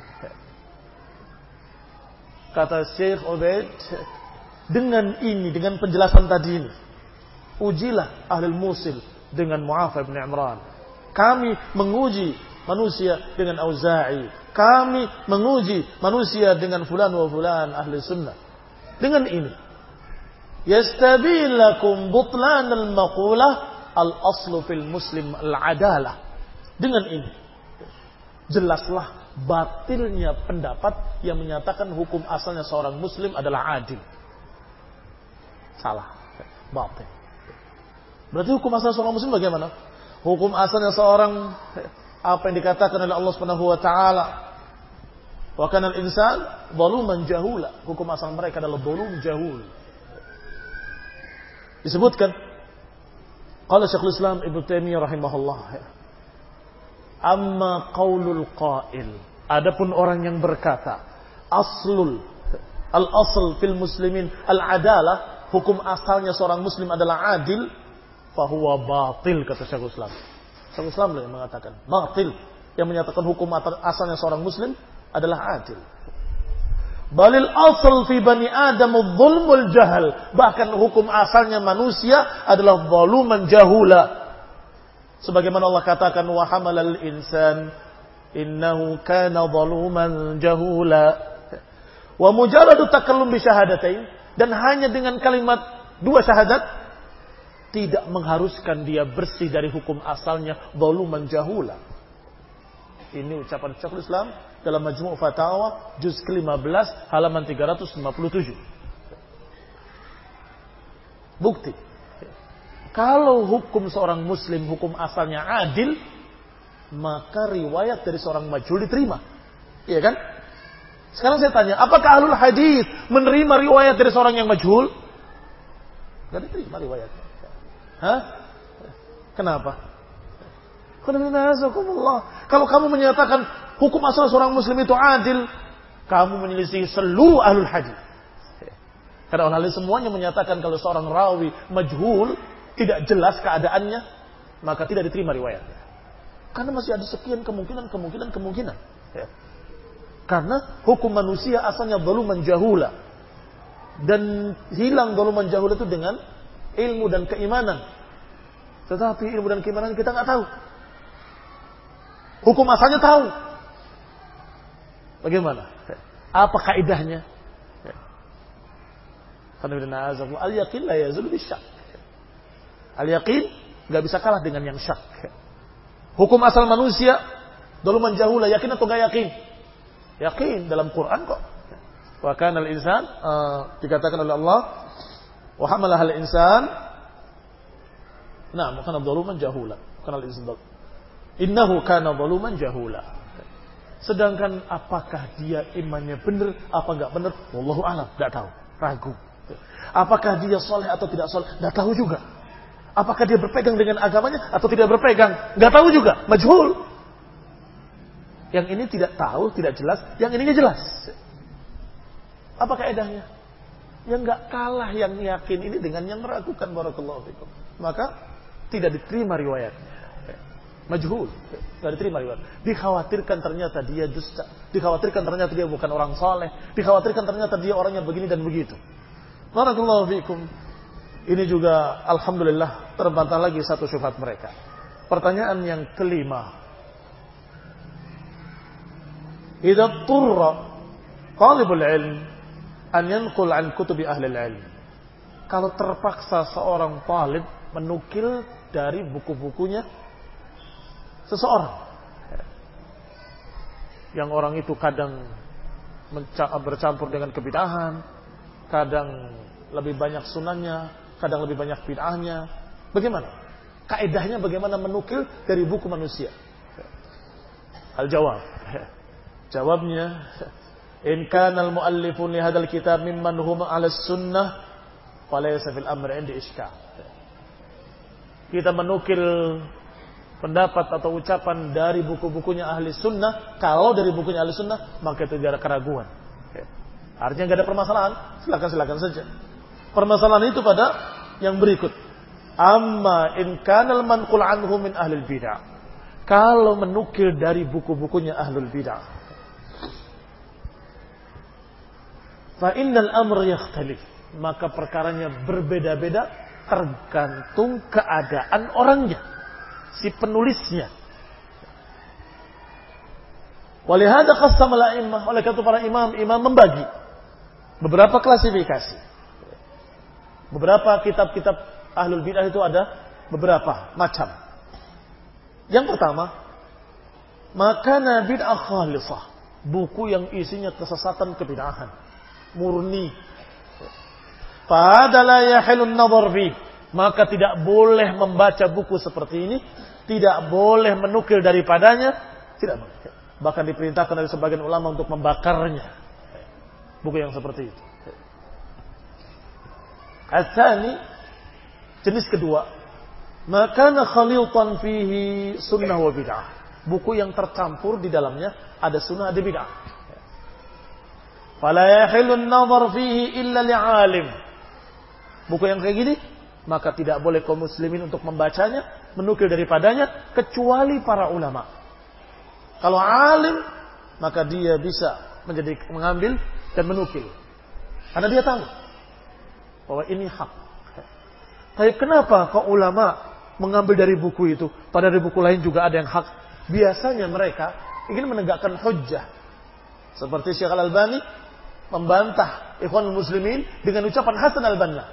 Kata Syekh Ubaid, dengan ini, dengan penjelasan tadi ini, ujilah Ahlul Musil dengan Mu'afah bin Imran. Kami menguji manusia dengan Auza'i. Kami menguji manusia dengan fulan wa fulan ahli sunnah. Dengan ini, yastabilakum butlan al-maqulah al-aslu fil muslim al-adalah. Dengan ini, jelaslah batilnya pendapat yang menyatakan hukum asalnya seorang muslim adalah adil. Salah, batil. Berarti hukum asal seorang muslim bagaimana? Hukum asalnya seorang, apa yang dikatakan oleh Allah Subhanahu wa taala, wa kana al-insan zaluman jahula. Hukum asal mereka adalah zalum jahul. Disebutkan qala Syekhul Islam Ibnu Taimiyah rahimahullah, amma qaulul qail, adapun orang yang berkata al-asl fil muslimin al-adalah, hukum asalnya seorang muslim adalah adil, fahuwa batil, kata Syekhul Islam. Syekhul Islam yang mengatakan batil, yang menyatakan hukum asalnya seorang muslim adalah adil. Balil asal fi bani adam dzulmul jahal, bahkan hukum asalnya manusia adalah zaluman jahula. Sebagaimana Allah katakan, wa hamalal insan innahu kana zaluman jahula. Wa mujarradu takallum bi syahadatain, dan hanya dengan kalimat dua syahadat tidak mengharuskan dia bersih dari hukum asalnya zaluman jahula. Ini ucapan Syekhul Islam dalam Majmu' Fatawa juz ke-15 halaman 357. Bukti, kalau hukum seorang muslim hukum asalnya adil, maka riwayat dari seorang majhul diterima. Iya kan? Sekarang saya tanya, apakah ahlul hadis menerima riwayat dari seorang yang majhul? Enggak diterima riwayatnya. Hah? Kenapa? Kalau kamu menyatakan hukum asal seorang muslim itu adil, kamu menyelisih seluruh ahlul hadis. Karena ahli semuanya menyatakan kalau seorang rawi majhul, tidak jelas keadaannya, maka tidak diterima riwayatnya. Karena masih ada sekian kemungkinan. Ya. Karena hukum manusia asalnya zaluman jahula, dan hilang zaluman jahula itu dengan ilmu dan keimanan. Tetapi ilmu dan keimanan kita nggak tahu. Hukum asalnya tahu. Bagaimana? Apa kaidahnya? Al-yaqin la yazul bisyak. Al-yaqin nggak bisa kalah dengan yang syak. Hukum asal manusia zaluman jahula, yakin atau nggak yakin? Yakin, dalam Quran kok. Wa kana al-insan, dikatakan oleh Allah, wa hamalaha al-insan, nah, kana zaluman jahula. Kana al-insan innahu kana zaluman jahula. Sedangkan apakah dia imannya benar apa enggak benar, wallahu a'lam, enggak tahu, ragu. Apakah dia soleh atau tidak soleh, enggak tahu juga. Apakah dia berpegang dengan agamanya atau tidak berpegang, enggak tahu juga, majhul. Yang ini tidak tahu, tidak jelas, yang ininya jelas. Apa kaidahnya? Yang enggak kalah yang yakin ini dengan yang meragukan, barakallahu fikum. Maka tidak diterima riwayatnya. Majhul, tidak diterima riwayat. Dikhawatirkan ternyata dia dusta, dikhawatirkan ternyata dia bukan orang soleh, dikhawatirkan ternyata dia orangnya begini dan begitu. Barakallahu fikum. Ini juga alhamdulillah terbantah lagi satu syubhat mereka. Pertanyaan yang kelima, idza turra talibul ilm an yanqul an kutubi ahli ilm. Kalau terpaksa seorang talib menukil dari buku-bukunya seseorang, yang orang itu kadang bercampur dengan kebid'ahan, kadang lebih banyak sunannya, kadang lebih banyak bid'ahnya, Bagaimana? Kaedahnya bagaimana menukil dari buku manusia? Al-jawab. Jawabnya, in kana al-muallifun li hadzal kitab mimman hum 'ala sunnah falaysa fil amri 'indi iskal. Kita menukil pendapat atau ucapan dari buku-bukunya ahli sunnah. Kalau dari bukunya ahli sunnah, maka itu tidak ada keraguan. Artinya tidak ada permasalahan. Silakan saja. Permasalahan itu pada yang berikut. Amma in kanal manqul anhu min ahlil bid'ah. Kalau menukil dari buku-bukunya ahlul bid'ah. Fa innal amr yakhtalif. Maka perkaranya berbeda-beda tergantung keadaan orangnya, si penulisnya. Walihada qassama al-a'immah, oleh karena para imam membagi beberapa klasifikasi. Beberapa kitab-kitab ahlul bid'ah itu ada beberapa macam. Yang pertama, makana bid'ah khalisah, buku yang isinya kesesatan kebid'ahan murni. Fahada la yahilun nadhar fi, maka tidak boleh membaca buku seperti ini, tidak boleh menukil daripadanya, tidak boleh. Bahkan diperintahkan oleh sebagian ulama untuk membakarnya. Buku yang seperti itu. Al-thani, jenis kedua, makana khalitan fihi sunnah wa bid'ah. Buku yang tercampur di dalamnya ada sunnah, ada bid'ah. Fala yahilun nadhar fihi illa li'alim. Buku yang kayak gini, maka tidak boleh kaum muslimin untuk membacanya, menukil daripadanya, kecuali para ulama. Kalau alim, maka dia bisa mengambil dan menukil. Karena dia tahu bahwa ini hak. Tapi kenapa kok ulama mengambil dari buku itu, pada dari buku lain juga ada yang hak? Biasanya mereka ingin menegakkan hujjah. Seperti Syekh Al-Albani membantah Ikhwanul Muslimin dengan ucapan Hasan Al-Banna.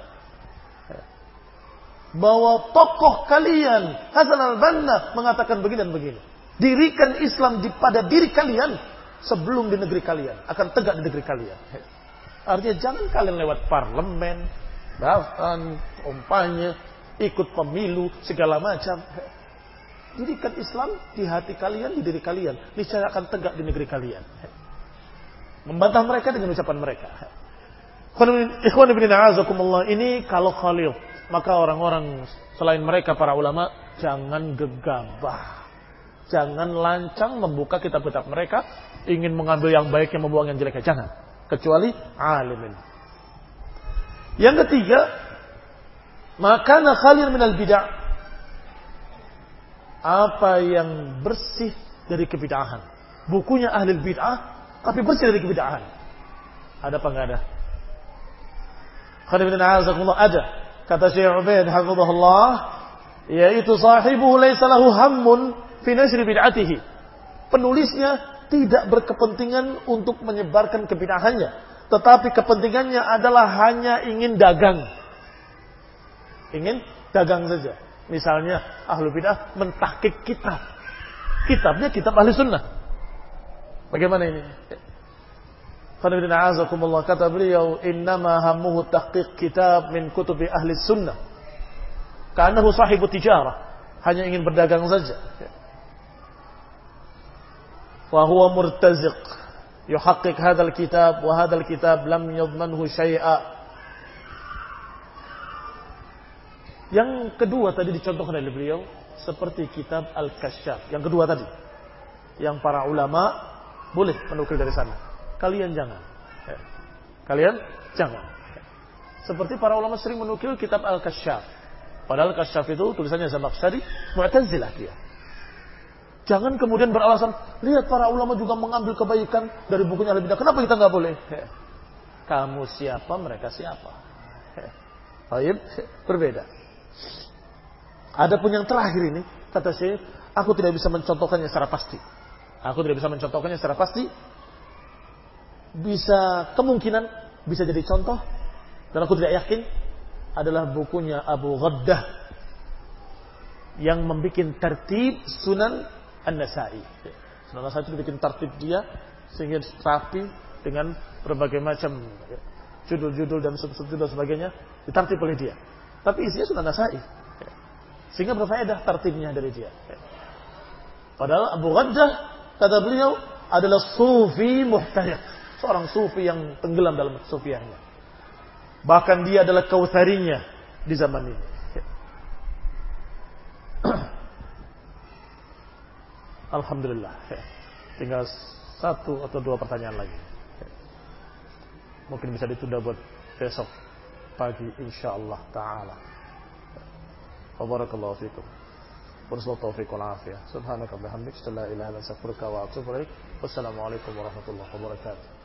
Bahwa tokoh kalian Hasan Al-Banna mengatakan begini dan begini. Dirikan Islam pada diri kalian sebelum di negeri kalian, akan tegak di negeri kalian. Artinya jangan kalian lewat parlemen, bahkan umpamanya ikut pemilu segala macam. Dirikan Islam di hati kalian, di diri kalian, niscaya akan tegak di negeri kalian. Membantah mereka dengan ucapan mereka. Ikhwan ibn a'azakumullah, ini kalau khalil, maka orang-orang selain mereka para ulama jangan gegabah, jangan lancang membuka kitab-kitab mereka, ingin mengambil yang baiknya membuang yang jeleknya, jangan, kecuali alimin. Yang ketiga, makana khalil minal bid'ah, apa yang bersih dari kebid'ahan. Bukunya ahli bid'ah tapi bersih dari kebid'ahan. Ada apa enggak ada? Khalil bin A'azakumullah ada. Kata Syekh Ubaid hafizahullah, yaitu sahibuhu laisa lahu hammun fi nasri bid'atihi. Penulisnya tidak berkepentingan untuk menyebarkan kebid'ahannya, tetapi kepentingannya adalah hanya ingin dagang. Ingin dagang saja. Misalnya ahlu bid'ah mentahqiq kitab. Kitabnya kitab ahli sunnah. Bagaimana ini? Qanibin a'azakumullah, kata beliau, innama hammuhu tahqiq kitab min kutubi ahli sunnah. Ka'annahu sahibu tijarah. Hanya ingin berdagang saja. Wa huwa murtaziq. Yuhaqqiq hadal kitab, wa hadal kitab lam yadmanhu syai'a. Yang kedua tadi dicontohkan oleh beliau seperti kitab Al-Kasyaf. Yang kedua tadi, yang para ulama boleh menukil dari sana. Kalian jangan. Kalian jangan. Seperti para ulama sering menukil kitab Al-Kasyaf. Padahal Kasyaf itu tulisannya Zamakhsyari, Mu'tazilah dia. Jangan kemudian beralasan, lihat para ulama juga mengambil kebaikan dari bukunya Ahli Bidah. Kenapa kita nggak boleh? Kamu siapa, mereka siapa? Baik, berbeda. Adapun yang terakhir ini, kata Syekh, aku tidak bisa mencontohkannya secara pasti. Aku tidak bisa mencontohkannya secara pasti. Bisa kemungkinan bisa jadi contoh, dan aku tidak yakin, adalah bukunya Abu Ghaddah yang membuat tertib Sunan An-Nasai. Sunan An-Nasai itu bikin tertib dia sehingga rapi dengan berbagai macam judul-judul dan sub-judul dan sebagainya, ditertib oleh dia. Tapi isinya Sunan An-Nasai. Sehingga berfaedah tertibnya dari dia. Padahal Abu Ghaddah, kata beliau, adalah sufi muhtariq. Seorang sufi yang tenggelam dalam sufiahnya. Bahkan dia adalah kautsarinya di zaman ini. Alhamdulillah. Tinggal 1 atau 2 pertanyaan lagi. Mungkin bisa ditunda buat besok pagi insyaallah taala. Barakallahu fikum. Wassalamu taufiq wal afiyah. Subhanaka bihamdika la ilaha illa anta astaghfiruka wa atubu ilaik. Wassalamualaikum warahmatullahi wabarakatuh.